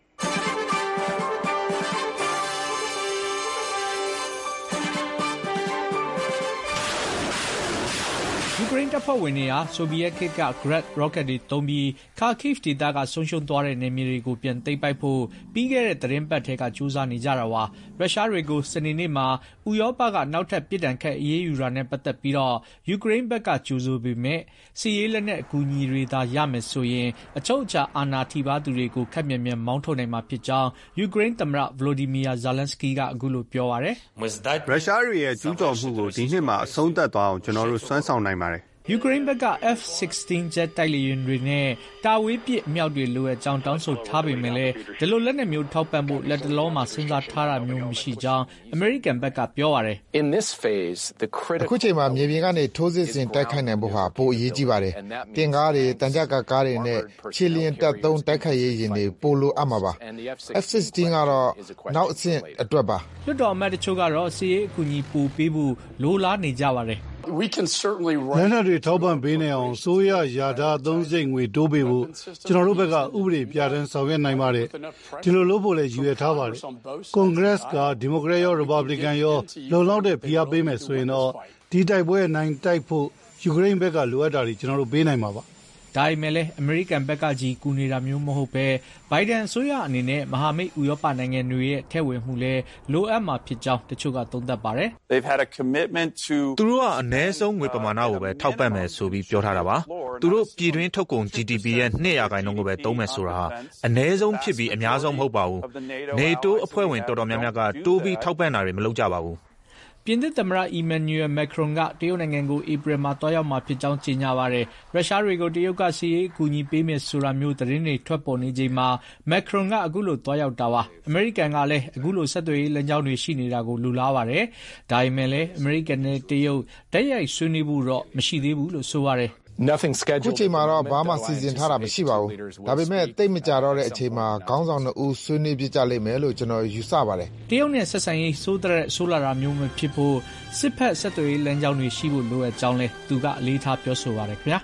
ယူကရိန်းတပ်ဖွဲ့ဝင်တွေဟာဆိုဗီယက်ခေတ်က Grad rocket တွေသုံးပြီး Kharkiv ဒေသကဆုံးရှုံးသွားတဲ့နယ်မြေတွေကိုပြန်သိမ်းပိုက်ဖို့ပြီးခဲ့တဲ့သီတင်းပတ်ထဲကကြိုးစားနေကြတာပါ။ရုရှားတွေကိုစနေနေ့မှာဥရောပကနောက်ထပ်ပြစ်ဒဏ်ခတ်အရေးယူတာနဲ့ပတ်သက်ပြီးယူကရိန်းဘက်ကကြိုဆိုပေမဲ့စစ်ရေးလက်နက်အကူအညီတွေသာရမယ်ဆိုရင်အချုပ်အခြာအာဏာထိပါးသူတွေကိုခပ်မြန်မြန်မောင်းထုတ်နိုင်မှာဖြစ်ကြောင်းယူကရိန်းသမ္မတ Volodymyr Zelensky ကအခုလိုပြောပါတယ်။ရုရှားတွေရဲ့ကျူးကျော်မှုကိုဒီနှစ်မှာအဆုံးသတ်သွားအောင်ကျွန်တော်တို့စွမ်းဆောင်နိုင်ပါတယ်ယူကရိန်းဘက်က F sixteen ဂျက်တိုက်လေယာဉ်တွေနဲ့တာဝေးပစ်အမြောက်တွေလိုအပ်ကြောင်းတောင်းဆိုထားပေမဲ့လည်းဒီလိုလက်နက်မျိုးထောက်ပံ့ဖို့လက်တလုံးမှာစဉ်းစားထားတာမျိုးမရှိကြောင်းအမေရိကန်ဘက်ကပြောပါတယ်။ In this phase the critical အခုချိန်မှာမြေပြင်ကနေထိုးစစ်ဆင်တိုက်ခိုက်နိုင်ဖို့ဟာပိုအရေးကြီးပါတယ်။တင်ကားတွေတန်ကြပ်ကားတွေနဲ့ခြေလျင်တပ်သုံးတိုက်ခိုက်ရေးယာဉ်တွေပိုလိုအပ်မှာပါ။ F sixteen ကတော့နောက်အဆင့်အတွက်ပါ။လွှတ်တော်အမတ်တချို့ကတော့စစ်ရေးအကူအညီပိုပေးဖို့လိုလားနေကြပါတယ်။ We can certainly run လက်နက်တွေထောက်ပံ့ပေးနေအောင်ဆိုရရာဒါသုံးစိတ်ငွေတိုးပေးဖို့ကျွန်တော်တို့ဘက်ကဥပဒေပြဋ္ဌာန်းဆောင်ရွက်နိုင်ပါတယ်ဒီလိုလုပ်ဖို့လည်းရည်ရွယ်ထားပါတယ်ကွန်ဂရက်ကဒီမိုကရက်ရောရီပတ်ဘလီကန်ရောလုံလောက်တဲ့ဖိအားပေးမယ်ဆိုရင်တော့ဒီတိုက်ပွဲနိုင်တိုက်ဖို့ယူကရိန်းဘက်ကလိုအပ်တာတွေကျွန်တော်တို့ပေးနိုင်မှာပါဒါပေမဲ့လည်းအမေရိကန်ဘက်ကကြီးကူနေတာမျိုးမဟုတ်ပဲဘိုင်ဒန်အစိုးရအနေနဲ့မဟာမိတ်ဥရောပနိုင်ငံတွေရဲ့ထည့်ဝင်မှုလဲလိုအပ်မှာဖြစ်ကြောင်းတချို့ကသုံးသပ်ပါတယ် They've had a commitment to သူတို့ကအနည်းဆုံးငွေပမာဏကိုပဲထောက်ပံ့မယ်ဆိုပြီးပြောထားတာပါသူတို့ပြည်တွင်းထုတ်ကုန် ဂျီ ဒီ ပီ ရဲ့twoရာခိုင်နှုန်းကိုပဲသုံးမယ်ဆိုတာဟာအနည်းဆုံးဖြစ်ပြီးအများဆုံးမဟုတ်ပါဘူး NATO အဖွဲ့ဝင်တော်တော်များများကတိုးပြီးထောက်ပံ့တာတွေမလုပ်ကြပါဘူးပြင်သစ်သမ္မတ Emmanuel Macron ကတရုတ်နိုင်ငံကိုဧပြီမှာတွားရောက်မှာဖြစ်ကြောင်းကြေညာပါတယ်။ရုရှားတွေကိုတရုတ်ကစစ်ရေးအကူအညီပေးမယ်ဆိုတာမျိုးသတင်းတွေထွက်ပေါ်နေချိန်မှာ Macron ကအခုလိုတွားရောက်တာပါ။အမေရိကန်ကလည်းအခုလိုဆက်သွယ်ရေးလမ်းကြောင်းတွေရှိနေတာကိုလူလားပါတယ်။ဒါပေမဲ့လည်းအမေရိကန်နဲ့တရုတ်တိုက်ရိုက်ဆွေးနွေးဖို့တော့မရှိသေးဘူးလို့ဆိုပါတယ်။ Nothing scheduled ခုချိန်မှာတော့ဘာမှစီစဉ်ထားတာမရှိပါဘူးဒါပေမဲ့တိတ်မကြတော့တဲ့အချိန်မှာခေါင်းဆောင်နှစ်ဦးဆွေးနွေးပြကြလိမ့်မယ်လို့ကျွန်တော်ယူဆပါတယ်တရုတ်နဲ့ဆက်ဆံရေးစိုးတဲ့ဆိုလာတာမျိုးမဖြစ်ဖို့စစ်ဖက်ဆက်သွယ်ရေးလမ်းကြောင်းတွေရှိဖို့လိုအပ်ကြောင်းလဲသူကအလေးထားပြောဆိုပါတယ်ခင်ဗျာ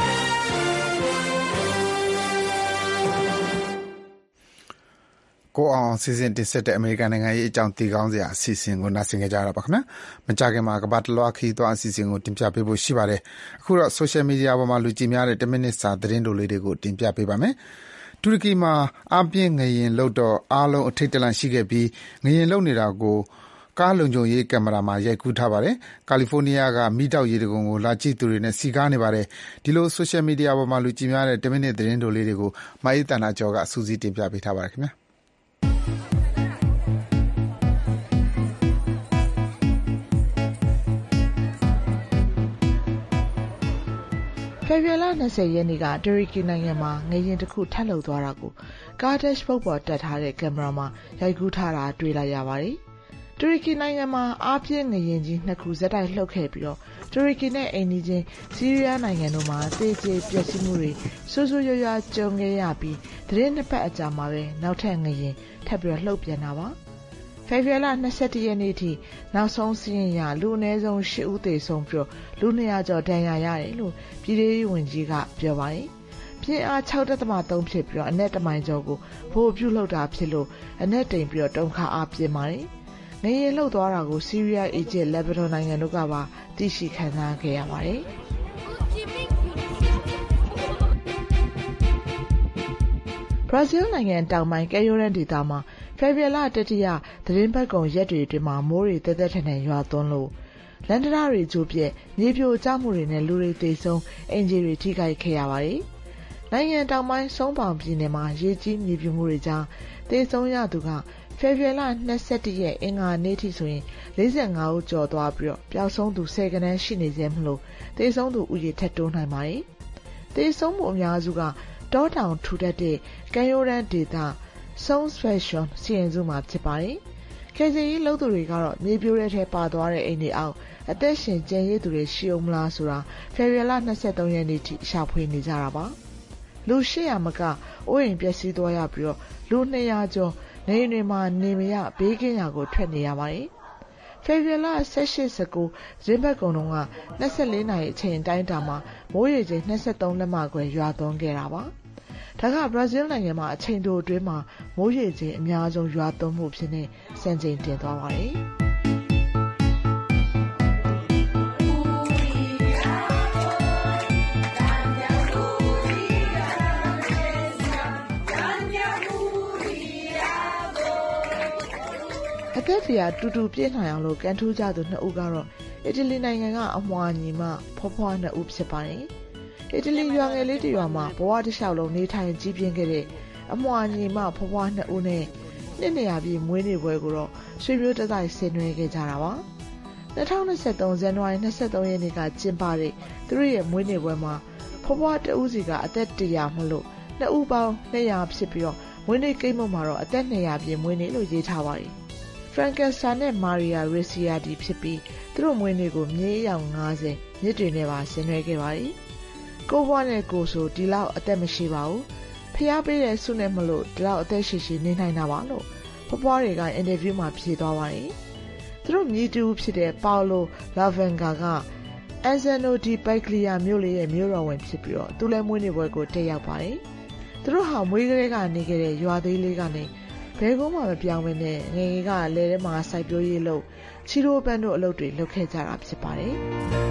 ကိုအောင်စီစဉ်တင်ဆက်တဲ့အမေရိကန်နိုင်ငံရေးအကြောင်းသိကောင်းစရာအစီအစဉ်ကိုနားဆင်ကြကြရပါခင်ဗျာမကြခင်မှာကပတ်တလွားခီးသွားအစီအစဉ်ကိုတင်ပြပေးဖို့ရှိပါတယ်အခုတော့ social media ပေါ်မှာလူကြည့်များတဲ့ten minute စာသတင်းတိုလေးတွေကိုတင်ပြပေးပါမယ်တူရကီမှာအပြင်းငရင်လုတ်တော့အားလုံးအထိတ်တလန့်ရှိခဲ့ပြီးငရင်လုတ်နေတာကိုကားလုံခြုံရေးကင်မရာမှာရိုက်ကူးထားပါတယ်။ကယ်လီဖိုးနီးယားကမိတောက်ရေတကုံကိုလာကြည့်သူတွေနဲ့စီကားနေပါတယ်။ဒီလို social media ပေါ်မှာလူကြည့်များတဲ့ten minute သတင်းတိုလေးတွေကိုမအေးတန်တာကျော်ကစူးစီးတင်ပြပေးထားပါတယ်ခင်ဗျာ။ဖေဖော်ဝါရီလtwentyရက်နေ့ကတူရကီနိုင်ငံမှာငရင်တစ်ခုထပ်လှုပ်သွားတာကိုကားဒက်ရှ်ဘုတ်ပေါ်တက်ထားတဲ့ကင်မရာမှာရိုက်ကူးထားတာတွေ့လိုက်ရပါတယ်။တူရကီနိုင်ငံမှာအားပြင်းငရင်ကြီးနှစ်ခုဇက်တိုက်လှုပ်ခဲ့ပြီးတော့တူရကီနဲ့အိမ်နီးချင်းဆီးရီးယားနိုင်ငံတို့မှာသေကျေပျက်စီးမှုတွေဆိုးဆိုးရွားရွားကြုံခဲ့ရပြီးသတင်းနှစ်ပတ်အကြာမှာပဲနောက်ထပ်ငရင်ထပ်ပြီးလှုပ်ပြန်တာပါ။ဖေဖော်ဝါရီလtwenty-oneရက်နေ့ထိနောက်ဆုံးစီးရင်ရလူအနည်းဆုံးeightဦးသေဆုံးပြီးလူtwo hundredကျော်ဒဏ်ရာရတယ်လို့ပြည်ထောင်စုဝန်ကြီးကပြောပါတယ်။ပြင်းအားsix point threeဖြစ်ပြီးအနက်တမိုင်ကျော်ကိုဘိုးပြုတ်လှုပ်တာဖြစ်လို့အနက်တိမ်ပြီးတုန်ခါအားပြင်းပါတယ်။ငရေလှုပ်သွားတာကိုဆီးရီးယား၊အီဂျစ်၊လက်ဘနွန်နိုင်ငံတို့ကပါသိရှိခံစားခဲ့ရပါတယ်။ဘရာဇီးနိုင်ငံတောင်ပိုင်းကမ်းရိုးတန်းဒေသမှာဖေဖော်ဝါရီလတတိယသီတင်းပတ်ကုန်ရက်တွေအတွင်းမှာမိုးတွေသဲသဲထန်ထန်ရွာသွန်းလို့လမ်းတံတားတွေကျိုးပြက်မြေပြိုကျမှုတွေနဲ့လူတွေသေဆုံးအင်ဂျီတွေထိခိုက်ခဲ့ရပါတယ်။နိုင်ငံတောင်ပိုင်းစုံပေါင်ပြည်နယ်မှာရေကြီးမြေပြိုမှုတွေကြောင့်သေဆုံးရသူကဖေဖော်ဝါရီလ၂၁ရက်အင်္ဂါနေ့ထိဆိုရင်၄၅ဦးကျော်သွားပြီးတော့ပျောက်ဆုံးသူဆယ်ဂဏန်းရှိနေစေမလို့သေဆုံးသူဦးရေထပ်တိုးနိုင်ပါတယ်။သေဆုံးမှုအများစုကတောတောင်ထူထပ်တဲ့ကမ်းရိုးတန်းဒေသSong Fashion စီရင်စုမှာဖြစ်ပါတယ်။ကယ်ဆယ်ရေးလုပ်သူတွေကတော့မြေပြိုတဲ့ထဲပါသွားတဲ့အိမ်တွေအောက်အသက်ရှင်ကျန်ရစ်သူတွေရှိအောင်မလားဆိုတာဖေဖော်ဝါရီလ၂၃ရက်နေ့ထိရှာဖွေနေကြတာပါ။လူ၈ရာမကအိုးအိမ်ပျက်စီးသွားရပြီးတော့လူ၂ရာကျော်နေအိမ်တွေမှာနေမရဘေးကင်းရာကိုထွက်နေရပါတယ်။ဖေဖော်ဝါရီလ၁၈ ၁၉ဇင်းဘက်ကုံတုန်းက၂၄နာရီအချိန်တိုင်းတာမှာမိုးရေချိန်၂၃လက်မခွဲရွာသွန်းခဲ့တာပါ။ဒါကဘရာဇီးနိုင်ငံမှာအချိန်တိုအတွင်းမှာမိုးရေချိန်အများဆုံးရွာသွန်းမှုဖြစ်နေစံချိန်တင်သွားပါတယ်။အသက်ဖျားတူတူပြည့်နိုင်အောင်လို့ကန်ထူးကြသူနှစ်ဦးကတော့အီတလီနိုင်ငံကအမွှာညီမဖွားဖွားနှစ်ဦးဖြစ်ပါတယ်။အီတလီရွာငယ်လေးတစ်ရွာမှာဘဝတစ်လျှောက်လုံးနေထိုင်ကြီးပြင်းခဲ့တဲ့အမွှာညီမဖွားဖွားနှစ်ဦးနဲ့နှစ်နေရာပြည်မွေးနေ့ပွဲကိုတော့ရွှေမျိုးတတိုက်ဆင်နွှဲခဲ့ကြတာပါ။၂၀၂၃ဇန်နဝါရီ၂၃ရက်နေ့ကကျင်းပတဲ့သူတို့ရဲ့မွေးနေ့ပွဲမှာဖွားဖွားတဦးစီကအသက်၁၀၀မလို့နှစ်ဦးပေါင်း၂ရာဖြစ်ပြီးတော့မွေးနေ့ကိတ်မုတ်မှာတော့အသက်၂ရာပြည့်မွေးနေ့လို့ရေးထားပါတယ်။ Francesca နဲ့ Maria Ricciardi ဖြစ်ပြီးသူတို့မွေးနေ့ကိုမြေအယောင်၅၀မြစ်တွေနဲ့ပါဆင်နွှဲခဲ့ပါတယ်။ကိုဘွားနဲ့ကိုဆိုဒီလောက်အသက်မရှိပါဘူး။ဖျားပေးတဲ့ဆုနဲ့မလို့ဒီလောက်အသက်ရှိရှိနေနိုင်တာပါလို့ဖွားဖွားတွေကအင်တာဗျူးမှာဖြေသွားပါတယ်။သူတို့မြည်တူဖြစ်တဲ့ Paolo Lavenga က Anzano di Paglia မြို့လေးရဲ့မြို့တော်ဝင်ဖြစ်ပြီးတော့သူလည်းမွေးနေ့ပွဲကိုတက်ရောက်ပါတယ်။သူတို့ဟာမွေးကလေးကနေခဲ့တဲ့ရွာသေးလေးကနေဘယ်ကုန်းမှမပြောင်းမနဲ့ငယ်ငယ်ကလဲထဲမှာစိုက်ပျိုးရေးလုပ်ချီရိုပန်းတို့အလုပ်တွေလုပ်ခဲ့ကြတာဖြစ်ပါတယ်။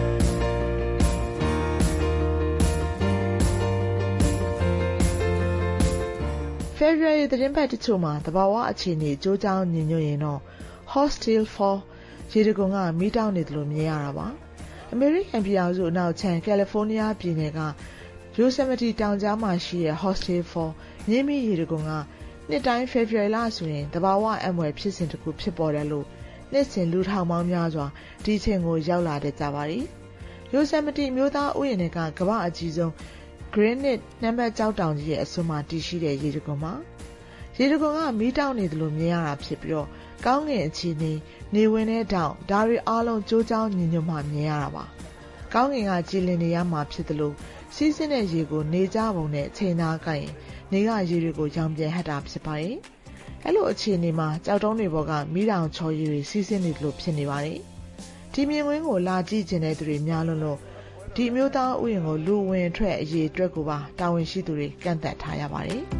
ဖေဖော်ဝါရီသတင်းပတ်တချို့မှာသဘာဝအခြေအနေကြိုးကြောင်းညင်ညွတ်ရင်တော့ Hostel for ရေတကုံကမီးတောက်နေတယ်လို့မြင်ရတာပါ။အမေရိကန်ပြည်အောင်စုအနောက်ခြမ်းကယ်လီဖိုးနီးယားပြည်နယ်က Yosemite တောင်ကြားမှာရှိတဲ့ Hostel for မြင်းမီးရေတကုံကနှစ်တိုင်းဖေဖော်ဝါရီလဆိုရင်သဘာဝအံ့ဖွယ်ဖြစ်စဉ်တစ်ခုဖြစ်ပေါ်တယ်လို့နှစ်စဉ်လူထောင်ပေါင်းများစွာဒီချိန်ကိုရောက်လာတဲ့ကြပါတယ်။ Yosemite မြို့သားဥယျာဉ်ကကမ္ဘာအကြီးဆုံး Granite နံပါတ်ကျောက်တောင်ကြီးရဲ့အစွန်းမှာတည်ရှိတဲ့ရေတံခွန်မှာရေတံခွန်ကမီးတောက်နေတယ်လို့မြင်ရတာဖြစ်ပြီးတော့ကောင်းကင်အခြေအနေနေဝင်တဲ့တောင်ဒါတွေအားလုံးကြိုးကြောင်းညီညွတ်မှမြင်ရတာပါ။ကောင်းကင်ကကြည်လင်နေရမှာဖြစ်တယ်လို့စီးစင်းတဲ့ရေကိုနေကြပုံနဲ့ချိန်သားကိုင်နေကရေတွေကိုရောင်ပြန်ဟတ်တာဖြစ်ပါတယ်။အဲ့လိုအခြေအနေမှာကြောက်တုံးတွေပေါ်ကမီးတောင်ချော်ရည်တွေစီးဆင်းနေတယ်လို့ဖြစ်နေပါတယ်။ဒီမြင်ကွင်းကိုလာကြည့်ကျင်တဲ့သူတွေများလွန်းလို့ဒီမျိုးသားဥယျာဉ်ကိုလူဝင်ထွက်အရေးအတွက်ကိုပါတာဝန်ရှိသူတွေကန့်သတ်ထားရပါတယ်။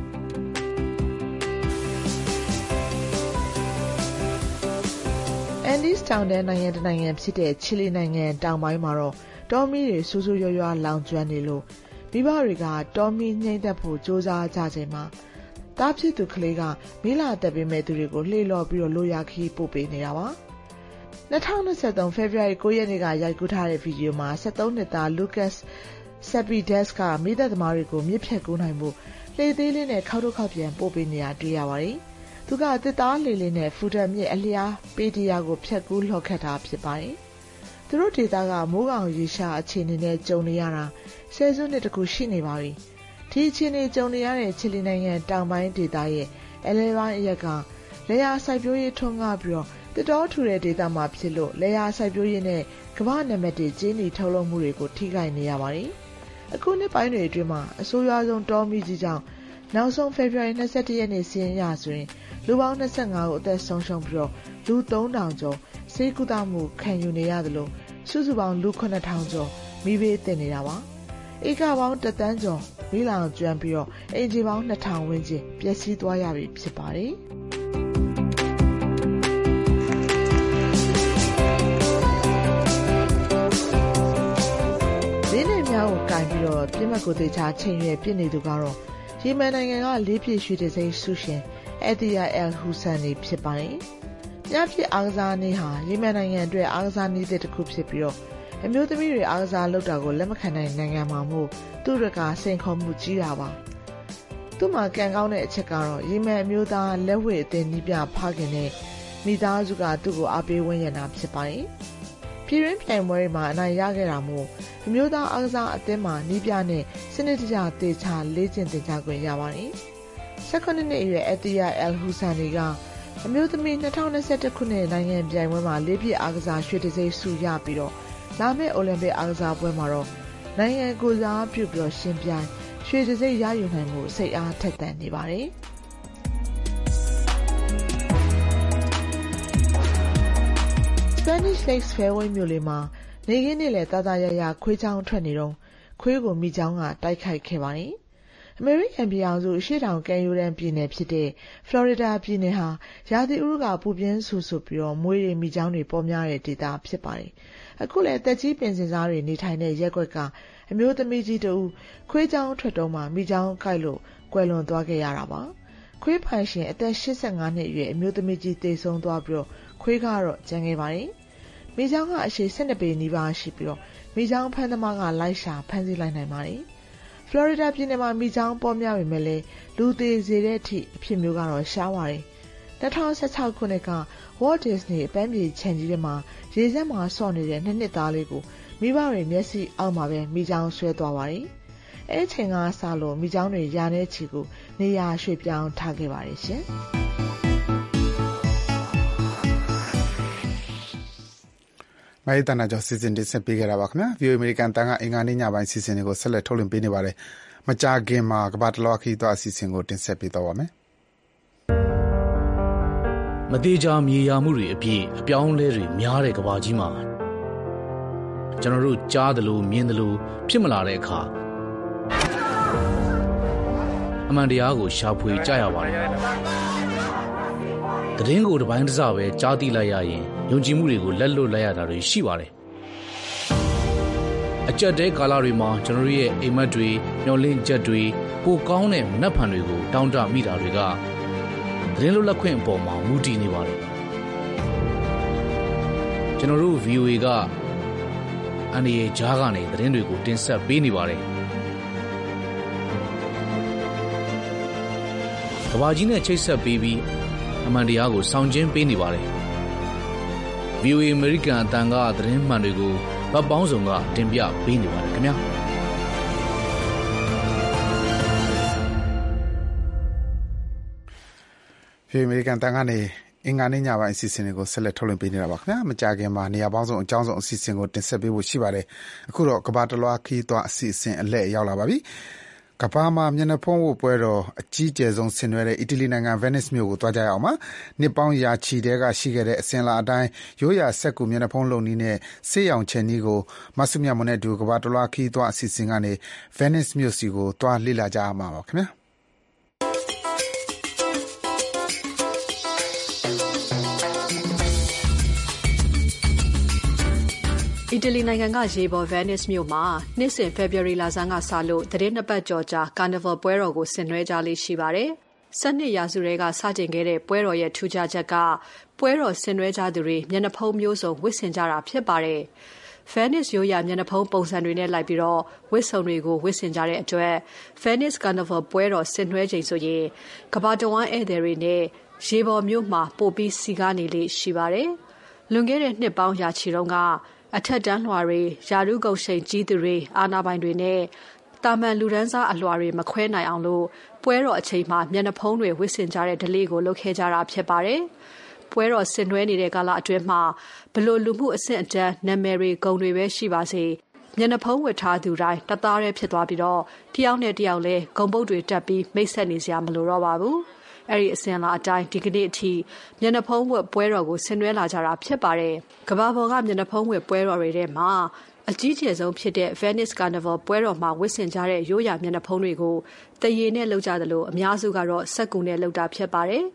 Andes တောင်တန်းနိုင်ငံတနိုင်ငံဖြစ်တဲ့ချီလီနိုင်ငံတောင်ပိုင်းမှာတော့တောမီးတွေဆူဆူရွရွလောင်ကျွမ်းနေလို့မိဘတွေကတောမီးငြိမ်းသက်ဖို့စ조사ကြချိန်မှာတားဖြစ်သူကလေးကမီးလာတက်ပေးမဲ့သူတွေကိုလှေလော်ပြီးတော့လိုရာခီးပို့ပေးနေတာပါ။၂၀၂၃ဖေဖော်ဝါရီ၉ရက်နေ့ကရိုက်ကူးထားတဲ့ဗီဒီယိုမှာ၁၃နှစ်သား Lucas Cepides ကမီးသက်သမားတွေကိုမြစ်ဖြတ်ကူးနိုင်ဖို့လှေသေးလေးနဲ့ခောက်ထုတ်ခောက်ပြန်ပို့ပေးနေတာတွေ့ရပါတယ်။သူကတစ်သားလေလေးနဲ့ဖူဒန်မြစ်အလျားပေတရာကိုဖြတ်ကူးလှော်ခတ်တာဖြစ်ပါတယ်။သူတို့ဒေသကမိုးကောင်ရေရှားအခြေအနေနဲ့ကြုံနေရတာဆယ်စုနှစ်တခုရှိနေပါပြီ။ဒီအခြေအနေကြုံနေရတဲ့ချီလီနိုင်ငံတောင်ပိုင်းဒေသရဲ့အလဲပိုင်းအရက်ကလေယာစိုက်ပျိုးရေးထွန်းကားပြီးတော့တတော်ထူတဲ့ဒေသမှာဖြစ်လို့လေယာစိုက်ပျိုးရေးနဲ့ကမ္ဘာနံပါတ်တစ်ကျင်းနီထုတ်လုပ်မှုတွေကိုထိခိုက်နေရပါတယ်။အခုနှစ်ပိုင်းတွေအတွင်းမှာအဆိုးရွားဆုံးတောမီးကြီးကြောင့်နောက်ဆုံးဖေဖော်ဝါရီ၂၁ရက်နေ့စီးရင်ရဆိုရင်လူပေါင်း၂၅ဦးအသက်ဆုံးရှုံးပြီးတော့လူသုံးထောင်ကျော်ဆေးကုသမှုခံယူနေရတယ်လို့စုစုပေါင်းလူခုနှစ်ထောင်ကျော်မိဘေးတင်နေတာပါ။ဧကပေါင်းတစ်သန်းကျော်မိလောင်ကျွမ်းပြီးတော့အင်ဂျီပေါင်းနှစ်ထောင်ဝန်းကျင်ပျက်စီးသွားရပြီဖြစ်ပါတယ်။တော့ပြစ်မှတ်ကိုသေချာချိန်ရွယ်ပြစ်နေသူကတော့ယီမန်နိုင်ငံကလေးပြည့်ရွှေတံဆိပ်ဆုရှင်အက်တီယာအယ်ဟူဆန်နေဖြစ်ပါတယ်။ညပြည့်အားကစားနေ့ဟာယီမန်နိုင်ငံအတွက်အားကစားနေ့တစ်ခုဖြစ်ပြီးတော့အမျိုးသမီးတွေအားကစားလုပ်တာကိုလက်မခံနိုင်နိုင်ငံမှာမို့သူ့ရကစိန်ခေါ်မှုကြီးတာပါ။သူ့မှာကံကောင်းတဲ့အချက်ကတော့ယီမန်အမျိုးသားလက်ဝှေ့အသင်းနီးပြဖခင်နဲ့မိသားစုကသူ့ကိုအားပေးဝန်းရံတာဖြစ်ပါတယ်။ပြည်ရင်းပြိုင်ပွဲတွေမှာအနိုင်ရခဲ့တာမို့အမျိုးသားအားကစားအသင်းမှာနီးပြနဲ့စနစ်တကျသေချာလေ့ကျင့်သင်ကြားခွင့်ရပါတယ်။၁၈နှစ်အရွယ်အက်တီယာအယ်ဟူဆန်ကအမျိုးသမီး၂၀၂၁ခုနှစ်နိုင်ငံပြိုင်ပွဲမှာလေးပြည့်အားကစားရွှေတံဆိပ်ဆုရပြီးတော့လာမယ့်အိုလံပစ်အားကစားပွဲမှာတော့နိုင်ငံကိုစားပြုပြီးတော့ရှင်ပြိုင်ရွှေတံဆိပ်ရယူနိုင်မှုစိတ်အားထက်သန်နေပါတယ်။ Spanish Lakes Fairway မြို့လေးမှာနေကင်းနေ့လေတာတာရရခွေးချောင်းထွက်နေတော့ခွေးကိုမိချောင်းကတိုက်ခိုက်ခဲ့ပါတယ်။ အမေရိကန်ပြည်အောင်စုအရှေ့တောင်ကမ်းရိုးတန်းပြည်နယ်ဖြစ်တဲ့ဖလော်ရီဒါပြည်နယ်ဟာရာသီဥတုကပူပြင်းဆူဆူပြီးတော့မွေးတွေမိချောင်းတွေပေါ်များတဲ့ဒေသဖြစ်ပါတယ်။အခုလည်းတက်ကြီးပင်စင်စားတွေနေထိုင်တဲ့ရက်ွက်ကအမျိုးသမီးကြီးတဦးခွေးချောင်းထွက်တော့မှမိချောင်းကိုက်လို့ကွယ်လွန်သွားခဲ့ရတာပါ။ခွေးပိုင်ရှင်အသက်၈၅နှစ်အရွယ်အမျိုးသမီးကြီးသေဆုံးသွားပြီးတော့ခွေးကတော့ကျန်ခဲ့ပါတယ်။မိချောင်းကအရှည်၁၂ပေနီးပါးရှိပြီးတော့မိချောင်းဖမ်းသမားကလိုက်ရှာဖမ်းဆီးလိုက်နိုင်ပါတယ်။ဖလော်ရီဒါပြည်နယ်မှာမိချောင်းပေါ်များပေမဲ့လည်းလူသေးစေတဲ့အထိအဖြစ်မျိုးကတော့ရှားပါတယ်။၂၀၁၆ခုနှစ်က Walt Disney အပန်းဖြေခြံကြီးထဲမှာရေစက်မှာဆော့နေတဲ့နှစ်နှစ်သားလေးကိုမိဘတွေမျက်စိအောက်မှာပဲမိချောင်းဆွဲသွားပါတယ်။အဲချိန်ကစလို့မိချောင်းတွေရာနဲ့ချီကိုနေရာရွှေ့ပြောင်းထားခဲ့ပါတယ်ရှင်။မိုင်းတနာကျော်စီစဉ်တင်ဆက်ပေးကြတာပါခင်ဗျာ ဗီအိုအေ American တန်ကအင်္ဂါနေ့ညပိုင်းစီစဉ်တွေကိုဆက်လက်ထုတ်လွှင့်ပေးနေပါတယ်မကြာခင်မှာကမ္ဘာတလွှားခီးသွားအစီအစဉ်ကိုတင်ဆက်ပေးတော့ပါမယ်မသေးချာမြေယာမှုတွေအပြည့်အပြောင်းလဲတွေများတဲ့ကမ္ဘာကြီးမှာကျွန်တော်တို့ကြားသလိုမြင်သလိုဖြစ်မလာတဲ့အခါအမှန်တရားကိုရှာဖွေကြရပါတယ်သတင်းကိုတစ်ပိုင်းတစ်စပဲကြားသိလိုက်ရရင်ယုံကြည်မှုတွေကိုလက်လွတ်လိုက်ရတာတွေရှိပါတယ်အကြက်တဲကာလတွေမှာကျွန်တော်ရဲ့အိမ်မက်တွေမျောလင့်ချက်တွေပိုကောင်းတဲ့မနှက်ဖန်တွေကိုတောင်းတမိတာတွေကသတင်းလွတ်လပ်ခွင့်အပေါ်မှာမူတည်နေပါတယ်ကျွန်တော်တို့ ဗီအိုအေ ကအန်ဒီရဲ့ဂျားကနေသတင်းတွေကိုတင်ဆက်ပေးနေပါတယ်ကဘာကြီးနဲ့ချိတ်ဆက်ပေးပြီးအမှန်တရားကိုဆောင်ကျဉ်ပေးနေပါတယ် ဗီအိုအေ American အတန်ကသတင်းမှန်တွေကိုဗတ်ပေါင်းစုံကတင်ပြပေးနေပါတယ်ခင်ဗျာဗီအိုအေ American တန်ကနေအင်္ဂါနေ့ညပိုင်းအစီအစဉ်တွေကိုဆက်လက်ထုတ်လွှင့်ပေးနေတာပါခင်ဗျာမကြာခင်မှာနေရာပေါင်းစုံအကြောင်းစုံအစီအစဉ်ကိုတင်ဆက်ပေးဖို့ရှိပါတယ်အခုတော့ကမ္ဘာတလွှားခီးသွားအစီအစဉ်အလှည့်ရောက်လာပါပြီကမ္ဘာမှာမျက်နှာဖုံးဝတ်ပွဲတော်အကြီးကျယ်ဆုံးဆင်နွှဲတဲ့အီတလီနိုင်ငံဗင်နစ်မြို့ကိုသွားကြရအောင်ပါနှစ်ပေါင်းရာချီတဲကရှိခဲ့တဲ့အစဉ်လာအတိုင်းရိုးရာစက်ကူမျက်နှာဖုံးလုံနည်းနဲ့ဆေးရောင်ချယ်နည်းကိုမဆုမြတ်မွန်နဲ့တူကမ္ဘာတလွှားခီးသွားအစီအစဉ်ကနေဗင်နစ်မြို့စီကိုသွားလေ့လာကြရမှာပါခင်ဗျာအီတလီနိုင်ငံကရေပေါ် Venice မြို့မှာနှစ်စဉ် February လဆန်းကစလို့သီတင်းနှစ်ပတ်ကျော်ကြာ Carnival ပွဲတော်ကိုဆင်နွှဲကြလေးရှိပါတယ်။၁၂ရာစုထဲကစတင်ခဲ့တဲ့ပွဲတော်ရဲ့ထူးခြားချက်ကပွဲတော်ဆင်နွှဲကြသူတွေမျက်နှာဖုံးမျိုးစုံဝတ်ဆင်ကြတာဖြစ်ပါတယ်။ Venice ရိုးရာမျက်နှာဖုံးပုံစံတွေနဲ့လိုက်ပြီးတော့ဝတ်စုံတွေကိုဝတ်ဆင်ကြတဲ့အတွက် Venice Carnival ပွဲတော်ဆင်နွှဲချိန်ဆိုရင်ကမ္ဘာတဝန်းဧည့်သည်တွေနဲ့ရေပေါ်မြို့မှာပိုပြီးစီကားနေလေးရှိပါတယ်။လွန်ခဲ့တဲ့နှစ်ပေါင်းရာချီတုန်းကအထက်တန်းလွှာတွေယာရုကုန်ရှိန်ကြီးသူတွေအာနာပိုင်တွေနဲ့တာမန်လူဒန်းစားအလွှာတွေမခွဲနိုင်အောင်လို့ပွဲတော်အချိန်မှာမျက်နှာဖုံးတွေဝတ်ဆင်ကြတဲ့ဓလေ့ကိုလုပ်ခဲ့ကြတာဖြစ်ပါတယ်။ပွဲတော်ဆင်နွှဲနေတဲ့ကာလအတွင်းမှာဘလို့လူမှုအဆင့်အတန်းနာမည်တွေဂုဏ်တွေပဲရှိပါစေမျက်နှာဖုံးဝတ်ထားသူတိုင်းတသားတည်းဖြစ်သွားပြီးတော့တယောက်နဲ့တယောက်လဲဂုဏ်ပုတ်တွေတက်ပြီးမိတ်ဆက်နေစရာမလိုတော့ပါဘူး။အဲ့ဒီအစဉ်လာအတိုင်းဒီကနေ့အထိမျက်နှာဖုံးဝတ်ပွဲတော်ကိုဆင်နွှဲလာကြတာဖြစ်ပါတယ်။ကမ္ဘာပေါ်ကမျက်နှာဖုံးဝတ်ပွဲတော်တွေထဲမှာအကြီးကျယ်ဆုံးဖြစ်တဲ့ Venice Carnival ပွဲတော်မှာဝတ်ဆင်ကြတဲ့ရိုးရာမျက်နှာဖုံးတွေကိုတရေနဲ့လုပ်ကြသလိုအများစုကတော့စက်ကူနဲ့လုပ်တာဖြစ်ပါတယ်။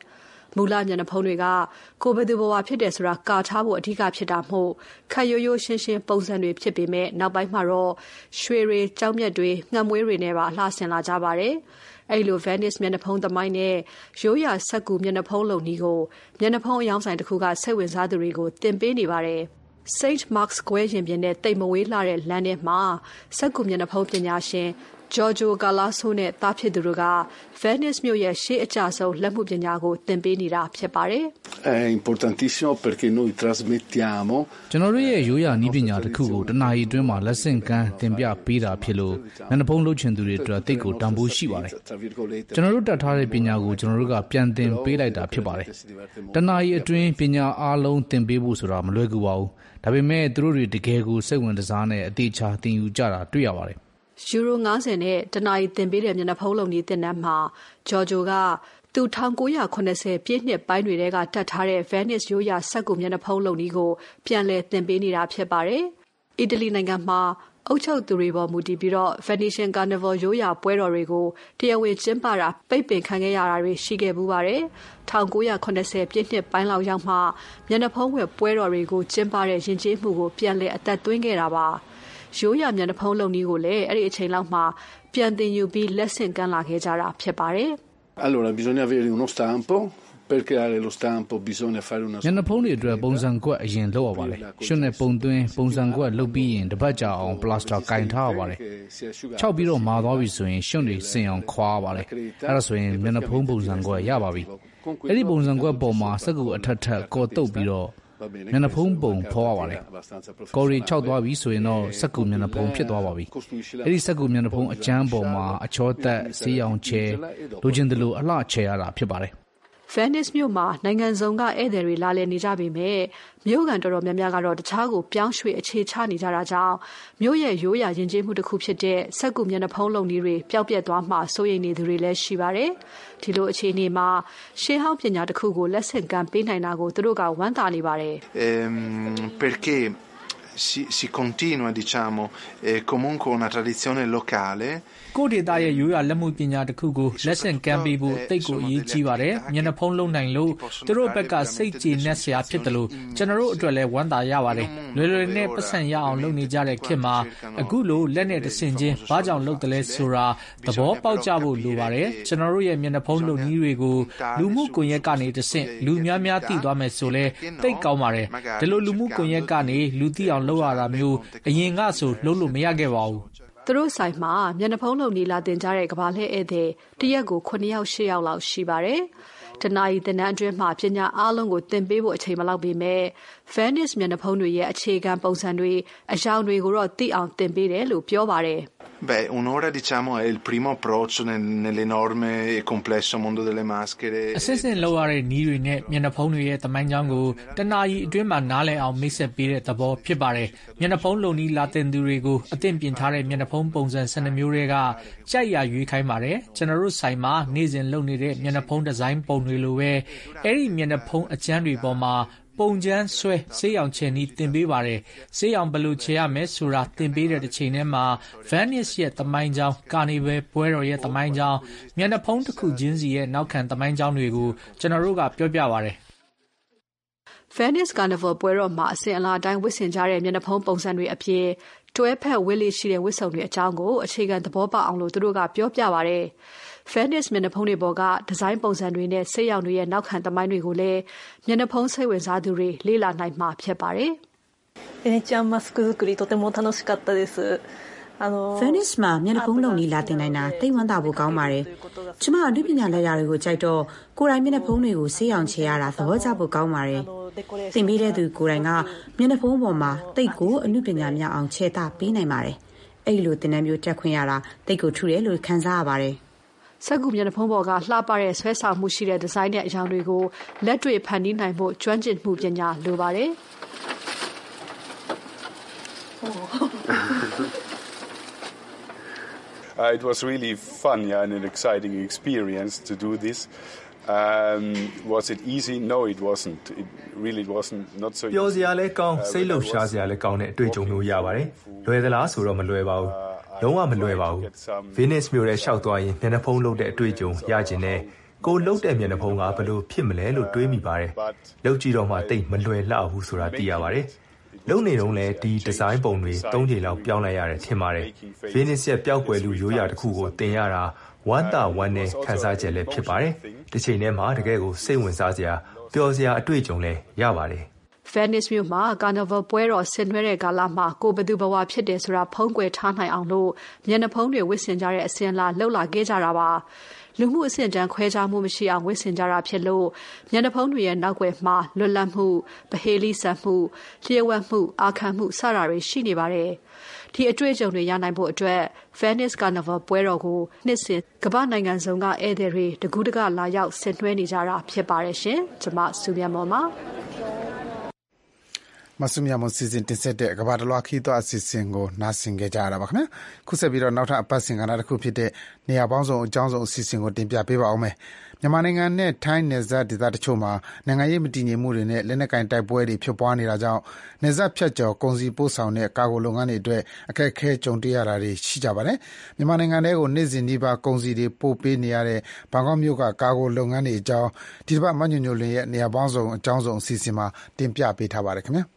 မူလမျက်နှာဖုံးတွေကကိုယ်ဘယ်သူဘဝဖြစ်တယ်ဆိုတာကာထားဖို့အဓိကဖြစ်တာမို့ခက်ရိုးရိုးရှင်းရှင်းပုံစံတွေဖြစ်ပေမဲ့နောက်ပိုင်းမှာတော့ရွှေတွေကြောက်မြတ်တွေငှက်မွေးတွေနဲ့ပါအလှဆင်လာကြပါတယ်အဲ့လို Venice မျက်နှာဖုံးသမိုင်းနဲ့ရိုးရာဆက်ကူမျက်နှာဖုံးလုံနည်းကိုမျက်နှာဖုံးအယောင်ဆိုင်တစ်ခုကစိတ်ဝင်စားသူတွေကိုသင်ပေးနေပါတယ်Saint Mark's Square ရင်ပြင်နဲ့တိတ်မဝေးလှတဲ့လမ်းထဲမှာဆက်ကူမျက်နှာဖုံးပညာရှင် Giorgio Galasso နဲ့တားဖြစ်သူတို့က Venice မြို့ရဲ့ရှေးအကျဆုံးလက်မှုပညာကိုသင်ပေးနေတာဖြစ်ပါတယ်။ È importantissimo perché noi trasmettiamo ကျွန်တော်တို့ရဲ့ရိုးရာနည်းပညာတစ်ခုကိုတနာရီအတွင်းမှာလက်ဆင့်ကမ်းသင်ပြပေးတာဖြစ်လို့မျက်နှာဖုံးလုပ်ချင်သူတွေအတွက်သိကိုတန်ဖိုးရှိပါတယ်။ကျွန်တော်တို့တတ်ထားတဲ့ပညာကိုကျွန်တော်တို့ကပြန်သင်ပေးလိုက်တာဖြစ်ပါတယ်။တနာရီအတွင်းပညာအားလုံးသင်ပေးဖို့ဆိုတာမလွယ်ကူပါဘူး။ဒါပေမဲ့သူတို့တွေတကယ်ကိုစိတ်ဝင်စားနဲ့အသေးချာသင်ယူကြတာတွေ့ရပါတယ်။ယူရို၅၀နဲ့တနာရီသင်ပေးတဲ့မျက်နှာဖုံးလုံနည်းသင်တန်းမှာဂျော်ဂျိုကသူ၁၉၇၀ပြည့်နှစ်ပိုင်းတွေကတတ်ထားတဲ့ Venice ရိုးရာဆက်ကူမျက်နှာဖုံးလုံနည်းကိုပြန်လည်သင်ပေးနေတာဖြစ်ပါတယ်။အီတလီနိုင်ငံမှာအုပ်ချုပ်သူတွေပေါ်မူတည်ပြီးတော့ Venetian Carnival ရိုးရာပွဲတော်တွေကိုတရားဝင်ကျင်းပတာပိတ်ပင်ခံခဲ့ရတာတွေရှိခဲ့ပူပါတယ်။၁၉၇၀ပြည့်နှစ်ပိုင်းလောက်ရောက်မှမျက်နှာဖုံးဝယ်ပွဲတော်တွေကိုကျင်းပတဲ့ယဉ်ကျေးမှုကိုပြန်လည်အသက်သွင်းခဲ့တာပါ။ရိုးရာမျက်နှာဖုံးလုံနည်းကိုလည်းအဲ့ဒီအချိန်လောက်မှာပြန်သင်ယူပြီးလက်ဆင့်ကမ်းလာခဲ့ကြတာဖြစ်ပါတယ်။ Allora bisogna avere uno stampo per creare lo stampo bisogna fare una မျက်နှာဖုံးတွေအတွက်ပုံစံကွက်အရင်လုပ်ရပါတယ်။ရွှတ်နဲ့ပုံသွင်းပုံစံကွက်လုပ်ပြီးရင်တစ်ပတ်ကြာအောင်ပလတ်စတာကင်ထားရပါတယ်။ခြောက်ပြီးတော့မာသွားပြီဆိုရင်ရွှတ်တွေစင်အောင်ခွာရပါတယ်။အဲ့ဒါဆိုရင်မျက်နှာဖုံးပုံစံကွက်ရပါပြီ။အဲ့ဒီပုံစံကွက်ပေါ်မှာစက္ကူအထက်ထက်ကော်တုပ်ပြီးတော့မျက်နှာဖုံးပုံဖော်ရပါတယ်။ကော်ရီခြောက်သွားပြီဆိုရင်တော့စက္ကူမျက်နှာဖုံးဖြစ်သွားပါပြီ။အဲ့ဒီစက္ကူမျက်နှာဖုံးအကျန်းပေါ်မှာအချောသက်ဆေးရောင်ချဲလိုချင်တယ်လို့အလှချဲရတာဖြစ်ပါတယ်။ Venice မြို့မှာနိုင်ငံစုံကဧည့်သည်တွေလာလည်နေကြပေမဲ့မြို့ကန်တော်တော်များများကတော့တခြားကိုပြောင်းရွှေ့အခြေချနေကြတာကြောင့်မြို့ရဲ့ရိုးရာယဉ်ကျေးမှုတစ်ခုဖြစ်တဲ့စက္ကူမျက်နှာဖုံးလုံနည်းတွေပျောက်ပြက်သွားမှစိုးရိမ်နေသူတွေလည်းရှိပါတယ်။ဒီလိုအခြေအနေမှာရှေးဟောင်းပညာတစ်ခုကိုလက်ဆင့်ကမ်းပေးနိုင်တာကိုသူတို့ကဝမ်းသာနေပါတယ်။ Ehm perché si si continua diciamo eh, comunque una tradizione locale ကိုဒေတာရဲ့ရိုးရာလက်မှုပညာတစ်ခုကိုလက်ဆင့်ကမ်းပေးဖို့တိတ်ကိုအရေးကြီးပါတယ်မျက်နှာဖုံးလုံနိုင်လို့သူတို့ဘက်ကစိတ်ကြည်နက်စရာဖြစ်တယ်လို့ကျွန်တော်တို့အတွက်လည်းဝမ်းသာရပါတယ်လွယ်လွယ်နဲ့ပတ်စံရအောင်လုပ်နေကြတဲ့ခေတ်မှာအခုလိုလက်နဲ့တဆင့်ချင်းဘာကြောင့်လုပ်တယ်လဲဆိုတာသဘောပေါက်ကြဖို့လိုပါတယ်ကျွန်တော်တို့ရဲ့မျက်နှာဖုံးလုံနည်းတွေကိုလူမှုကွန်ရက်ကနေတဆင့်လူများများသိသွားမယ်ဆိုလဲတိတ်ကောင်းပါတယ်ဒီလိုလူမှုကွန်ရက်ကနေလူသိအောင်လုပ်ရတာမျိုးအရင်ကဆိုလုပ်လို့မရခဲ့ပါဘူးသူတို့ဆိုင်မှာမျက်နှာဖုံးလုံနေလာတင်ကြတဲ့ကဘာလှည့်ဧည့်သည်တရက်ကိုခုနှစ်ယောက်ရှစ်ယောက်လောက်ရှိပါတယ်။တနာရီတင်နန်းအတွင်းမှာပညာအားလုံးကိုသင်ပေးဖို့အချိန်မလောက်ပေမဲ့ Venice မျက်နှာဖုံးတွေရဲ့အခြေခံပုံစံတွေအယောင်တွေကိုတော့သိအောင်သင်ပေးတယ်လို့ပြောပါတယ်။ Beh, un'ora diciamo è il primo approccio nel, nell'enorme e complesso mondo delle maschere. အစစ်စစ်လောက်ရတဲ့နီးတွေနဲ့မျက်နှာဖုံးတွေရဲ့တမိုင်းကြောင်းကိုတနာရီအတွင်းမှာနားလည်အောင်မိတ်ဆက်ပေးတဲ့သဘောဖြစ်ပါတယ်။မျက်နှာဖုံးလုံနီးလာတင်သူတွေကိုအသင့်ပြင်ထားတဲ့မျက်နှာဖုံးပုံစံ၁၂မျိုးတွေကကြိုက်ရရွေးခိုင်းပါတယ်။ကျွန်တော်တို့ဆိုင်မှာနေ့စဉ်လုပ်နေတဲ့မျက်နှာဖုံးဒီဇိုင်းပုံတွေလိုပဲအဲ့ဒီမျက်နှာဖုံးအကျန်းတွေပေါ်မှာပုံကျန်းဆွဲဆေးရောင်ချယ်နီးတင်ပေးပါတယ်ဆေးရောင်ဘယ်လိုချယ်ရမလဲဆိုတာတင်ပေးတဲ့တစ်ချိန်ထဲမှာ Venice ရဲ့သမိုင်းကြောင်းကာနီဗယ်ပွဲတော်ရဲ့သမိုင်းကြောင်းမျက်နှာဖုံးတစ်ခုချင်းစီရဲ့နောက်ခံသမိုင်းကြောင်းတွေကိုကျွန်တော်တို့ကပြောပြပါတယ် Venice Carnival ပွဲတော်မှာအစဉ်အလာအတိုင်းဝတ်ဆင်ကြတဲ့မျက်နှာဖုံးပုံစံတွေအပြင်တွဲဖက်ဝတ်လေးရှိတဲ့ဝတ်စုံတွေအကြောင်းကိုအခြေခံသဘောပေါက်အောင်လို့သူတို့ကပြောပြပါတယ်Venice မျက်နှာဖုံးတွေပေါ်ကဒီဇိုင်းပုံစံတွေနဲ့ဆေးရောင်တွေရဲ့နောက်ခံသမိုင်းတွေကိုလည်းမျက်နှာဖုံးစိတ်ဝင်စားသူတွေလေ့လာနိုင်မှာဖြစ်ပါတယ်။ Venetian mask 作りとても楽しかったです。 あの Venice မှာမျက်နှာဖုံးလုံနီးလာတင်နိုင်တာသိဝမ်းသာဖို့ကောင်းပါတယ်။ကျမအနုပညာလက်ရာတွေကိုကြိုက်တော့ကိုယ်တိုင်မျက်နှာဖုံးတွေကိုဆေးရောင်ချရတာသဘောကျဖို့ကောင်းပါတယ်။သင်ပေးတဲ့သူကိုယ်တိုင်ကမျက်နှာဖုံးပေါ်မှာတိတ်ကိုအနုပညာမြောက်အောင်ချဲတာပေးနိုင်ပါတယ်။အဲ့လိုသင်တန်းမျိုးတက်ခွင့်ရတာတိတ်ကိုထူတယ်လို့ခံစားရပါတယ်။စက္ကူမျက်နှာဖုံးပေါ်ကလှပတဲ့ဆွဲဆောင်မှုရှိတဲ့ဒီဇိုင်းနဲ့အရောင်တွေကိုလက်တွေ့ဖန်တီးနိုင်ဖို့ကျွမ်းကျင်မှုပညာလိုပါတယ်။ Uh, it was really fun, yeah, and an exciting experience to do this. Um, was it easy? No, it wasn't. It really wasn't. Not so easy. ပြောစရာလည်းကောင်းစိတ်လှုပ်ရှားစရာလည်းကောင်းတဲ့အတွေ့အကြုံမျိုးရပါတယ်။လွယ်သလားဆိုတော့မလွယ်ပါဘူး။လုံးဝမလွယ်ပါဘူး။ Venice မြို့ထဲရှောက်သွားရင်မျက်နှာဖုံးလုပ်တဲ့အတွေ့အကြုံရကျင်တဲ့ကိုလှုပ်တဲ့မျက်နှာဖုံးကဘလို့ဖြစ်မလဲလို့တွေးမိပါတယ်လှုပ်ကြည့်တော့မှတိတ်မလွယ်လှဘူးဆိုတာသိရပါတယ်လုံနေတော့လဲဒီဒီဇိုင်းပုံတွေသုံးချိန်လောက်ပြောင်းလိုက်ရတယ်ထင်ပါတယ်ဗီနစ်ရဲ့ပျောက်ကွယ်လူရိုးရာတစ်ခုကိုတင်ရတာဝမ်းတာဝမ်းနဲ့ခန်းစားချက်လည်းဖြစ်ပါတယ်တစ်ချိန်တည်းမှာတကယ်ကိုစိတ်ဝင်စားစရာပျော်စရာအတွေ့အကြုံလည်းရပါတယ် Venice မြို့မှာ Carnival ပွဲတော်ဆင်နွှဲတဲ့ကာလမှာကိုဘသူဘဝဖြစ်တယ်ဆိုတာဖုံးကွယ်ထားနိုင်အောင်လို့မျက်နှာဖုံးတွေဝစ်ဆင်ကြတဲ့အစဉ်လာလှုပ်လာခဲ့ကြတာပါလူမှုအဆင့်တန်းခွဲခြားမှုမရှိအောင်ဝစ်ဆင်ကြတာဖြစ်လို့မျက်နှာဖုံးတွေရဲ့နောက်ွယ်မှာလွတ်လပ်မှုဗဟေလိဆန်မှုလျှို့ဝှက်မှုအာခံမှုစတာတွေရှိနေပါတယ်ဒီအတွေ့အကြုံတွေရနိုင်ဖို့အတွက် Venice Carnival ပွဲတော်ကိုနှစ်စဉ်ကမ္ဘာနိုင်ငံစုံကဧည့်သည်တွေတကူးတကလာရောက်ဆင်နွှဲနေကြတာဖြစ်ပါတယ်ရှင်ကျွန်မစုမြတ်မော်ပါမဆုမြတ်မစီစဉ်တင်ဆက်တဲ့ကဘာတလွားခီးသွွားအစီအစဉ်ကိုနားဆင်ကြကြရတာပါခင်ဗျာခုဆက်ပြီးတော့နောက်ထပ်အပတ်စဉ်ကဏ္ဍတစ်ခုဖြစ်တဲ့နေရာပေါင်းစုံအကြောင်းစုံအစီအစဉ်ကိုတင်ပြပေးပါအောင်မယ်မြန်မာနိုင်ငံနဲ့ထိုင်းနယ်စပ်ဒေသတချို့မှာနိုင်ငံရေးမတည်ငြိမ်မှုတွေနဲ့လက်နက်ကိုင်တိုက်ပွဲတွေဖြစ်ပွားနေတာကြောင့်နယ်စပ်ဖြတ်ကျော်ကုန်စည်ပို့ဆောင်တဲ့ကာဂိုလုပ်ငန်းတွေအတွက်အခက်အခဲကြုံတွေ့ရတာတွေရှိကြပါတယ်မြန်မာနိုင်ငံထဲကိုနေ့စဉ်ဒီပါကုန်စည်တွေပို့ပေးနေရတဲ့ဘန်ကောက်မြို့ကကာဂိုလုပ်ငန်းတွေအကြောင်းဒီတစ်ပတ်မညွညွလင်းရဲ့နေရာပေါင်းစုံအကြောင်းစုံအစီအစဉ်မှာတင်ပြပေးထားပါတယ်ခင်ဗျာ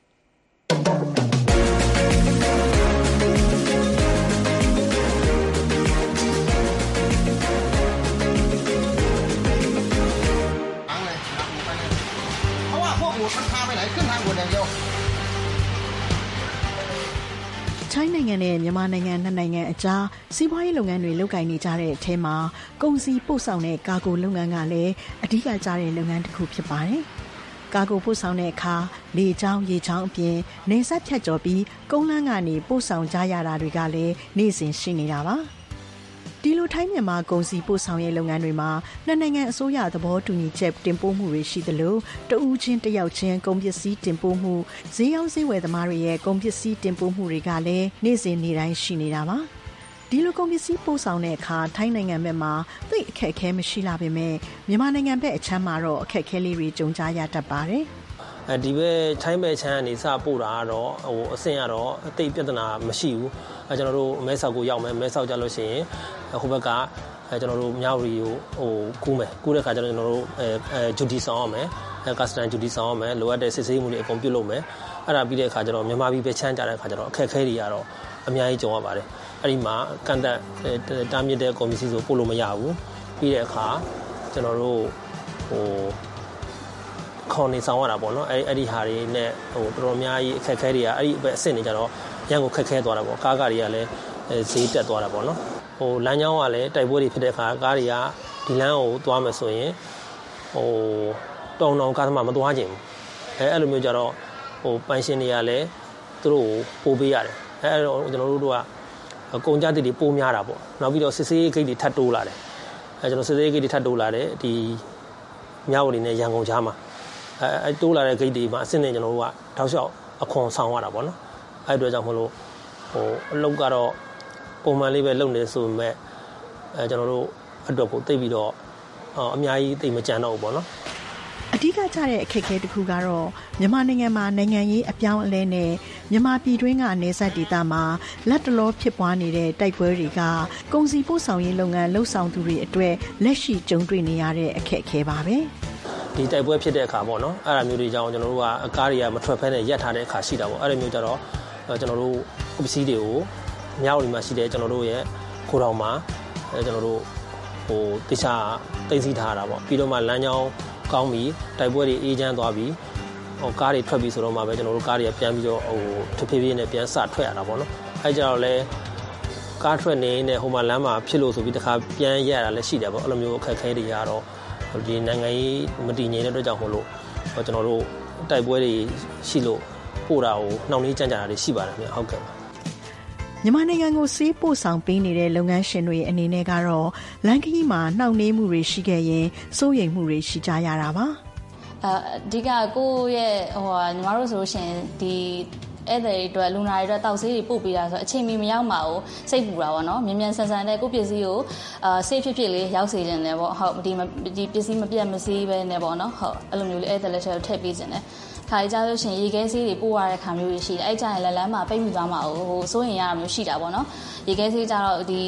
ထိုင်းနိုင်ငံနဲ့မြန်မာနိုင်ငံနှစ်နိုင်ငံအကြားစီးပွားရေးလုပ်ငန်းတွေလုပ်ကိုင်နေကြတဲ့အထဲမှာကုန်စည်ပို့ဆောင်တဲ့ကာဂိုလုပ်ငန်းကလည်းအဓိကကျတဲ့လုပ်ငန်းတစ်ခုဖြစ်ပါတယ်။ကာဂိုပို့ဆောင်တဲ့အခါလေကြောင်းရေကြောင်းအပြင်နေဆက်ဖြတ်ကျော်ပြီးကုန်းလမ်းကနေပို့ဆောင်ကြရတာတွေကလည်းနေ့စဉ်ရှိနေတာပါ။ဒီလိုထိုင်းမြန်မာကုန်စည်ပို့ဆောင်ရေးလုပ်ငန်းတွေမှာနှစ်နိုင်ငံအစိုးရသဘောတူညီချက်တင်ပို့မှုတွေရှိသလိုတဦးချင်းတယောက်ချင်းကုန်ပစ္စည်းတင်ပို့မှုဈေးရောင်းဈေးဝယ်သမားတွေရဲ့ကုန်ပစ္စည်းတင်ပို့မှုတွေကလည်းနေ့စဉ်နေ့တိုင်းရှိနေတာပါဒီလိုကုန်ပစ္စည်းပို့ဆောင်တဲ့အခါထိုင်းနိုင်ငံဘက်မှာသိအခက်အခဲမရှိလာပေမဲ့မြန်မာနိုင်ငံဘက်အချမ်းမှာတော့အခက်အခဲလေးတွေကြုံကြရတတ်ပါတယ်အဲဒီဘက်ထိုင်းဘက်ချမ်းကနေစပို့တာကတော့ဟိုအဆင့်ကတော့အသိပြဿနာမရှိဘူးအဲကျွန်တော်တို့မဲဆောက်ကိုရောက်မယ်မဲဆောက်ကြလို့ရှိရင်ဟိုဘက်ကအဲကျွန်တော်တို့မြောက်ရီကိုဟိုကူးမယ်ကူးတဲ့ခါကျတော့ကျွန်တော်တို့အဲအဲဂျူတီဆောင်ရမယ်အဲကစတန်ဂျူတီဆောင်ရမယ်လိုအပ်တဲ့စစ်ဆေးမှုတွေအကုန်ပြုလုပ်မယ်အဲ့ဒါပြီးတဲ့ခါကျတော့မြန်မာပြည်ပဲချမ်းကြတဲ့ခါကျတော့အခက်အခဲတွေကတော့အများကြီးကြုံရပါတယ်အဲ့ဒီမှာကန်တက်တားမြစ်တဲ့ကွန်ပစ္စည်းဆိုပို့လို့မရဘူးပြီးတဲ့အခါကျွန်တော်တို့ဟိုခေါ်နေဆောင်ရတာပေါ့နော်အဲ့အဲ့ဒီဟာတွေနဲ့ဟိုတော်တော်များကြီးအခက်ခဲတွေကအဲ့ဒီပဲအစ်စ်နေကြတော့ရန်ကိုခက်ခဲသွားတာပေါ့ကားကားတွေကလည်းဈေးတက်သွားတာပေါ့နော်ဟိုလမ်းကြောင်းကလည်းတိုက်ပွဲတွေဖြစ်တဲ့အခါကားတွေကဒီလမ်းကိုသွားမယ်ဆိုရင်ဟိုတောင်တောင်ကားသမားမသွားခြင်းဘူးအဲအဲ့လိုမျိုးကြတော့ဟိုပိုင်ရှင်တွေကလည်းသူတို့ကိုပို့ပေးရတယ်အဲအဲ့တော့ကျွန်တော်တို့တို့ကကုန်ကြတဲ့တွေပို့များတာပေါ့နောက်ပြီးတော့စစ်စေးဂိတ်တွေထပ်တိုးလာတယ်အဲကျွန်တော်စစ်စေးဂိတ်တွေထပ်တိုးလာတယ်ဒီမြောက်ဝတီနဲ့ရန်ကုန်ကြားမှာအဲအဲတိုးလာတဲ့ဂိတ်တွေမှာအစင်းနဲ့ကျွန်တော်တို့ကတောက်လျှောက်အခွန်ဆောင်ရတာပေါ့နော်အဲ့အတွက်ကြောင့်မလို့ဟိုအလုပ်ကတော့ပုံမှန်လေးပဲလုပ်နေဆိုပေမဲ့အဲကျွန်တော်တို့အတွက်ကိုသိပြီးတော့အများကြီးသိမကြံတော့ဘူးပေါ့နော်အဓိကကျတဲ့အခက်အခဲတစ်ခုကတော့မြန်မာနိုင်ငံမှာနိုင်ငံရေးအပြောင်းအလဲနဲ့မြန်မာပြည်တွင်းကနယ်စပ်ဒေသမှာလက်တလောဖြစ်ပွားနေတဲ့တိုက်ပွဲတွေကကုန်စည်ပို့ဆောင်ရေးလုပ်ငန်းလှုပ်ဆောင်သူတွေအတွက်လက်ရှိကြုံတွေ့နေရတဲ့အခက်အခဲပါပဲဒီတိုက်ပွဲဖြစ်တဲ့အခါပေါ့နော်အဲ့ဒါမျိုးတွေကြောင့်ကျွန်တော်တို့ကအကားတွေကမထွက်ဖဲနဲ့ရက်ထားတဲ့အခါရှိတာပေါ့အဲ့ဒါမျိုးကြတော့ကျွန်တော်တို့ပစ္စည်းတွေကိုမြောက်ဒီမှာရှိတဲ့ကျွန်တော်တို့ရဲ့ခိုးတော်မှာအဲကျွန်တော်တို့ဟိုတခြားသိသိထားတာပေါ့ပြီးတော့မှလမ်းကြောင်းကောင်းပြီတိုက်ပွဲတွေအေးချမ်းသွားပြီဟိုကားတွေထွက်ပြီဆိုတော့မှပဲကျွန်တော်တို့ကားတွေကပြန်ပြီးတော့ဟိုတဖြည်းဖြည်းနဲ့ပြန်စထွက်ရတာပေါ့နော်အဲကြတော့လဲကားထွက်နေတဲ့ဟိုမှာလမ်းမှာဖြစ်လို့ဆိုပြီးတခါပြန်ရတာလည်းရှိတယ်ပေါ့အဲ့လိုမျိုးအခက်ခဲတွေကတော့ဒီနိုင်ငံရေးမတည်ငြိမ်တဲ့အတွက်ကြောင့်မို့လို့ကျွန်တော်တို့တိုက်ပွဲတွေရှိလို့ပို့တာကိုနှောင့်နှေးကြမ်းကြတာတွေရှိပါတယ်ခင်ဗျဟုတ်ကဲ့မြန်မာနိုင်ငံကိုစေးပို့ဆောင်ပေးနေတဲ့လုပ်ငန်းရှင်တွေအနေနဲ့ကတော့လမ်းခရီးမှာနှောင့်နှေးမှုတွေရှိခဲ့ရင်စိုးရိမ်မှုတွေရှိကြရတာပါအဓိကကိုယ့်ရဲ့ဟိုညီမတို့ဆိုလို့ရှိရင်ဒီအဲ့တဲ့အတွက်လူနာတွေအတွက်တောက်ဆေးတွေပို့ပေးတာဆိုအချိန်မီမရောက်မှာကိုစိတ်ပူတာပေါ့နော်မြန်မြန်ဆန်ဆန်နဲ့ကိုယ့်ပစ္စည်းကိုအာဆေးဖြစ်ဖြစ်လေးရောက်စေချင်တယ်ပေါ့ဟုတ်ဒီဒီပစ္စည်းမပြတ်မစည်းပဲနဲ့ပေါ့နော်ဟုတ်အဲ့လိုမျိုးလေးအဲ့တဲ့လက်ထဲကိုထည့်ပေးချင်တယ်ခါကြလို့ရှိရင်ရေခဲဆေးတွေပို့ရတဲ့ခါမျိုးတွေရှိတယ်အဲ့ကြရင်လည်းလမ်းမှာပိတ်မိသွားမှာဟိုစိုးရင်ရတာမျိုးရှိတာပေါ့နော်ရေခဲဆေးကြတော့ဒီ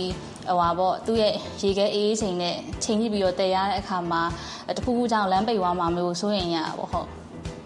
ဟိုပါပေါ့သူ့ရဲ့ရေခဲအေးအေးချိန်နဲ့ချိန်ကြည့်ပြီးတော့တည်ရတဲ့အခါမှာတခုခုကြောင့်လမ်းပိတ်သွားမှာမျိုးစိုးရင်ရတာပေါ့ဟုတ်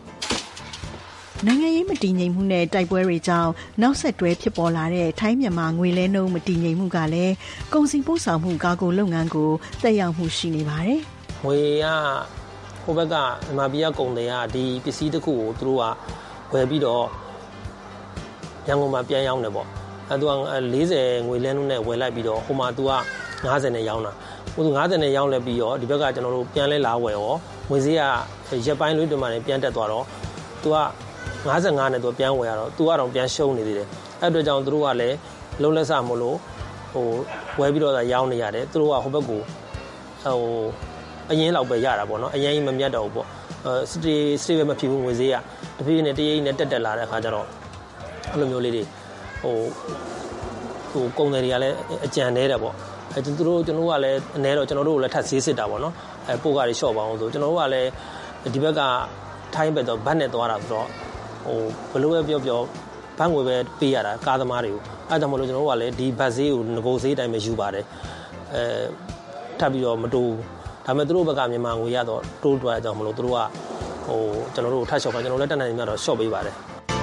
နိုင်ငံရေးမတည်ငြိမ်မှုနဲ့တိုက်ပွဲတွေကြောင့်နောက်ဆက်တွဲဖြစ်ပေါ်လာတဲ့ထိုင်းမြန်မာငွေလဲနှုန်းမတည်ငြိမ်မှုကလည်းကုန်စည်ပို့ဆောင်မှုကာကိုလုပ်ငန်းကိုသက်ရောက်မှုရှိနေပါတယ်။ငွေကဟိုဘက်ကမြန်မာပြည်ကကုန်တွေကဒီပစ္စည်းတစ်ခုကိုသူတို့ကဝယ်ပြီးတော့ရန်ကုန်မှာပြန်ရောင်းတယ်ပေါ့။အဲသူကလေးဆယ်ငွေလဲနှုန်းနဲ့ဝယ်လိုက်ပြီးတော့ဟိုမှာသူကငါးဆယ်နဲ့ရောင်းတာ။ဟိုသူငါးဆယ်နဲ့ရောင်းလဲပြီးတော့ဒီဘက်ကကျွန်တော်တို့ပြန်လဲလာဝယ်ရောငွေဈေးကရက်ပိုင်းလေးတွင်မှလည်းပြန်တက်သွားတော့သူကငါးငါးနဲ့သူပြန်ဝယ်ရတော့သူကတော့ပြန်ရှုံးနေသေးတယ်အဲ့အတွက်ကြောင့်သူတို့ကလည်းလုံးလက်စမလို့ဟိုဝယ်ပြီးတော့ရောင်းနေရတယ်သူတို့ကဟိုဘက်ကိုဟိုအရင်လောက်ပဲရတာပေါ့နော်အရင်ကြီးမမြတ်တော့ဘူးပေါ့အဲစတေးစတေးပဲမဖြစ်ဘူးငွေဈေးကတဖြည်းဖြည်းနဲ့တရိပ်နဲ့တက်တက်လာတဲ့အခါကျတော့အဲ့လိုမျိုးလေးတွေဟိုဟိုကုန်တယ်တွေကလည်းအကြံနေတယ်ပေါ့အဲသူတို့ကျွန်တော်တို့ကလည်းအနေတော့ကျွန်တော်တို့ကိုလည်းထပ်ဈေးစစ်တာပေါ့နော်အဲပို့ကားတွေရှော့ပါအောင်ဆိုကျွန်တော်တို့ကလည်းဒီဘက်ကထိုင်းဘက်တော့ဗတ်နဲ့သွားတာဆိုတော့ဟိုဘလို့ပဲပြောပြောဘတ်ငွေပဲပေးရတာကားသမားတွေကိုအဲဒါမှမဟုတ်ကျွန်တော်တို့ကလည်းဒီဘတ်ဈေးကိုငကိုဈေးတိုင်းပဲယူပါတယ်အဲထပ်ပြီးတော့မတိုးဒါပေမဲ့သူတို့ဘက်ကမြန်မာငွေရတော့တိုးတွားကြအောင်မလို့သူတို့ကဟိုကျွန်တော်တို့ထပ်လျှော့ပါကျွန်တော်လည်းတက်နိုင်နေတော့ရှော့ပေးပါတယ်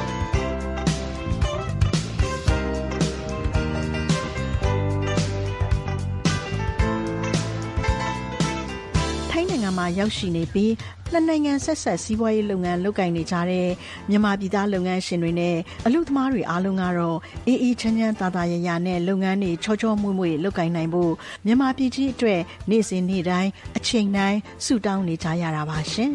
မှာရောက်ရှိနေပြီးနှစ်နိုင်ငံဆက်ဆက်စီးပွားရေးလုပ်ငန်းလုပ်ကိုင်နေကြတဲ့မြန်မာပြည်သားလုပ်ငန်းရှင်တွေနဲ့အလုပ်သမားတွေအားလုံးကတော့အေးအေးချမ်းချမ်းသာသာရရနဲ့လုပ်ငန်းတွေချောချောမွေ့မွေ့လုပ်ကိုင်နိုင်ဖို့မြန်မာပြည်ကြီးအတွက်နေ့စဉ်နေ့တိုင်းအချိန်တိုင်းဆုတောင်းနေကြရတာပါရှင်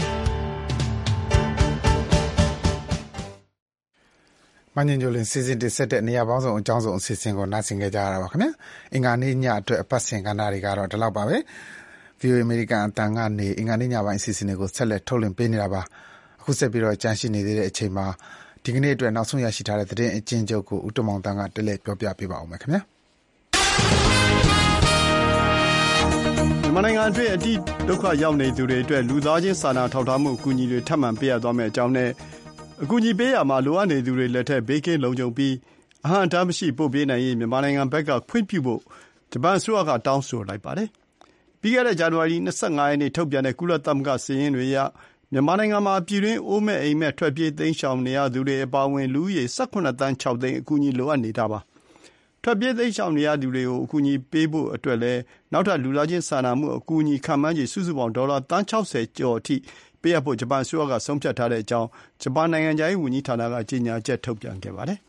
မင်းညိုလင်းစီစဉ်တင်ဆက်တဲ့နေရာပေါင်းစုံအကြောင်းစုံအစီအစဉ်ကိုနားဆင်ကြကြရတာပါခင်ဗျာအင်္ဂါနေ့ညအတွက်အပတ်စဉ်ကဏ္ဍတွေကတော့ဒီလောက်ပါပဲဗီအိုအေ American အတန်ကနေအင်္ဂါနေ့ညပိုင်းအစီအစဉ်တွေကိုဆက်လက်ထုတ်လွှင့်ပေးနေတာပါအခုဆက်ပြီးတော့ကြန့်ရှိနေသေးတဲ့အချိန်မှာဒီကနေ့အတွက်နောက်ဆုံးရရှိထားတဲ့သတင်းအကျဉ်းချုပ်ကိုဦးတမောင်တန်းကတက်လက်ပြောပြပေးပါဦးမယ်ခင်ဗျာမြန်မာနိုင်ငံအတွင်းအတိဒုက္ခရောက်နေသူတွေအတွက်လူသားချင်းစာနာထောက်ထားမှုအကူအညီတွေထပ်မံပေးရသွားမယ့်အကြောင်းနဲ့အကူအညီပေးရမှာလိုအပ်နေသူတွေလက်ထက်ဘေးကင်းလုံခြုံပြီးအဟန့်အတားမရှိပို့ပေးနိုင်ရေးမြန်မာနိုင်ငံဘက်ကခွင့်ပြုဖို့ဂျပန်အစိုးရကတောင်းဆိုလိုက်ပါတယ်ပြီးခဲ့တဲ့ဇန်နဝါရီ၂၅ရက်နေ့ထုတ်ပြန်တဲ့ကုလသမဂ္ဂစာရင်းတွေအရမြန်မာနိုင်ငံမှာပြည်တွင်းအိုးမဲ့အိမ်မဲ့ထွက်ပြေးသိမ်းရှောင်နေရသူတွေအပါအဝင်လူဦးရေ၁၇သန်း၆သိန်းအကူအညီလိုအပ်နေတာပါထွက်ပြေးသိမ်းရှောင်နေရသူတွေကိုအကူအညီပေးဖို့အတွက်လည်းနောက်ထပ်လူသားချင်းစာနာမှုအကူအညီခံမှန်းခြေစုစုပေါင်းဒေါ်လာသန်း၆၀ကျော်အထိပေးအပ်ဖို့ဂျပန်အစိုးရကဆုံးဖြတ်ထားတဲ့အကြောင်းဂျပန်နိုင်ငံခြားရေးဝန်ကြီးဌာနကကြေညာချက်ထုတ်ပြန်ခဲ့ပါတယ်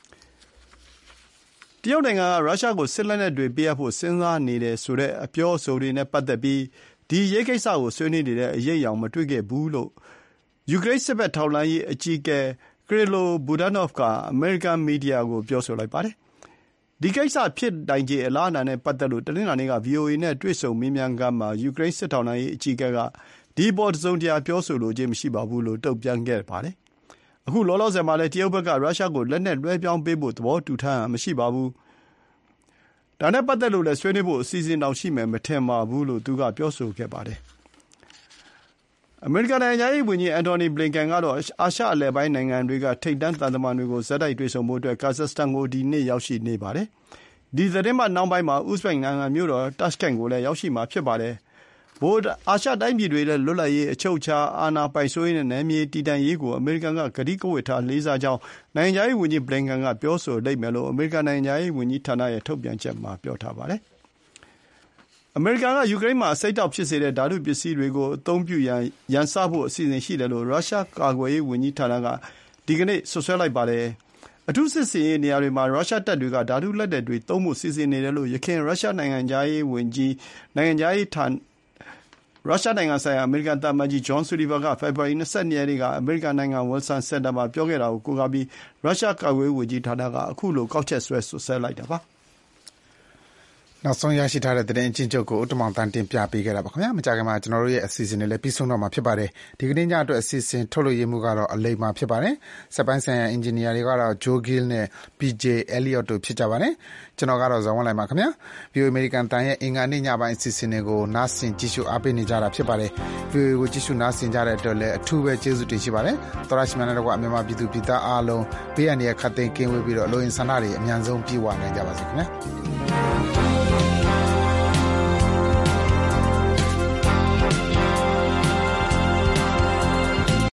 တရုတ်နိုင်ငံကရုရှားကိုစစ်လက်နက်တွေပေးအပ်ဖို့စဉ်းစားနေတယ်ဆိုတဲ့အပြောအဆိုတွေနဲ့ပတ်သက်ပြီးဒီရေးကိစ္စကိုဆွေးနွေးနေတဲ့အရေးအယောင်မတွေ့ခဲ့ဘူးလို့ယူကရိန်းစစ်ဘက်ထောက်လှမ်းရေးအကြီးအကဲကရီလိုဘူဒနော့ဗ်ကအမေရိကန်မီဒီယာကိုပြောဆိုလိုက်ပါတယ်ဒီကိစ္စဖြစ်နိုင်ခြေအလားအလာနဲ့ပတ်သက်လို့တနင်္လာနေ့က ဗီအိုအေ နဲ့တွေ့ဆုံမေးမြန်းခန်းမှာယူကရိန်းစစ်ထောက်လှမ်းရေးအကြီးအကဲကဒီပေါ်တစုံတရာပြောဆိုလိုခြင်းမရှိပါဘူးလို့တုံ့ပြန်ခဲ့ပါတယ်အခုလောလောဆယ်မှာလည်းတရုတ်ဘက်ကရုရှားကိုလက်နက်လွှဲပြောင်းပေးဖို့သဘောတူထားတာမရှိပါဘူးဒါနဲ့ပတ်သက်လို့လည်းဆွေးနွေးဖို့အစီအစဉ်တောင်ရှိမယ်မထင်ပါဘူးလို့သူကပြောဆိုခဲ့ပါတယ်အမေရိကန်နိုင်ငံရေးဝန်ကြီးအန်တိုနီဘလင်ကန်ကတော့အာရှအလယ်ပိုင်းနိုင်ငံတွေကထိပ်တန်းသံတမန်တွေကိုဇက်တိုက်တွေ့ဆုံဖို့အတွက်ကာဇက်စတန်ကိုဒီနေ့ရောက်ရှိနေပါတယ်ဒီသတင်းမှနောက်ပိုင်းမှာဥဇဘက်နိုင်ငံမြို့တော်တာရှ်ကန့်ကိုလည်းရောက်ရှိမှာဖြစ်ပါတယ်ဘိုးအာရှတိုင်းပြည်တွေလည်းလွတ်လပ်ရေးအချုပ်အခြာအာဏာပိုင်ဆိုးရေးနဲ့နယ်မြေတည်တံ့ရေးကိုအမေရိကန်ကကတိကဝတ်ထားလေးစားကြောင်းနိုင်ငံခြားရေးဝန်ကြီးဘလင်ကန်ကပြောဆိုလိမ့်မယ်လို့အမေရိကန်နိုင်ငံခြားရေးဝန်ကြီးဌာနရဲ့ထုတ်ပြန်ချက်မှာပြောထားပါတယ်အမေရိကန်ကယူကရိန်းမှာအဆိပ်အတောက်ဖြစ်စေတဲ့ဓာတုပစ္စည်းတွေကိုအသုံးပြုရန်ရန်စဖို့အစီအစဉ်ရှိတယ်လို့ရုရှားကာကွယ်ရေးဝန်ကြီးဌာနကဒီကနေ့ဆွဆွဲလိုက်ပါတယ်အထူးစစ်ဆင်ရေးနေရာတွေမှာရုရှားတပ်တွေကဓာတုလက်နက်တွေသုံးဖို့စီစဉ်နေတယ်လို့ယခင်ရုရှားနိုင်ငံခြားရေးဝန်ကြီးနိုင်ငံခြားရေးဌာနရုရှားနိုင်ငံဆိုင်ရာအမေရိကန်သံအမတ်ကြီးဂျွန်ဆူလီဗန်ကဖေဖော်ဝါရီ၂၂ရက်နေ့ကအမေရိကန်နိုင်ငံဝီလ်ဆန်စင်တာမှာပြောခဲ့တာကိုကိုးကားပြီးရုရှားကာကွယ်ရေးဝန်ကြီးဌာနကအခုလိုကောက်ချက်ဆွဲဆွဆွဲလိုက်တာပါနောက်ဆုံးရရှိထားတဲ့သတင်းအချင်းချုပ်ကိုဥတ္တမောင်တန်းတင်ပြပေးခဲ့တာပါခင်ဗျာမကြခင်မှာကျွန်တော်တို့ရဲ့အစီအစဉ်တွေလည်းပြီးဆုံးတော့မှာဖြစ်ပါတယ်ဒီကနေ့ညအတွက်အစီအစဉ်ထုတ်လွှင့်ရမှုကတော့အလိမ္မာဖြစ်ပါတယ်စက်ပိုင်းဆိုင်ရာအင်ဂျင်နီယာတွေကတော့ဂျိုးဂီးနဲ့ ပီ ဂျေ Elliot တို့ဖြစ်ကြပါတယ်ကျွန်တော်ကတော့ဇော်ဝင်းလိုက်ပါခင်ဗျာ ဗီအိုအေ American တန်ရဲ့အင်္ဂါနေ့ညပိုင်းအစီအစဉ်တွေကိုနားဆင်ကြည့်ရှုအားပေးနေကြတာဖြစ်ပါတယ် ဗီအိုအေ ကိုကြည့်ရှုနားဆင်ကြတဲ့အတွက်လည်းအထူးပဲကျေးဇူးတင်ရှိပါတယ်သောရရှိမြတ်နဲ့ကွာမြန်မာပြည်သူပြည်သားအားလုံးဘေးအန္တရာယ်ခတ်သိမ်းကင်းဝေးပြီးတော့အလိုအင်ဆန္ဒတွေအများဆုံးပြည့်ဝနိုင်ကြပါစေခင်ဗျာ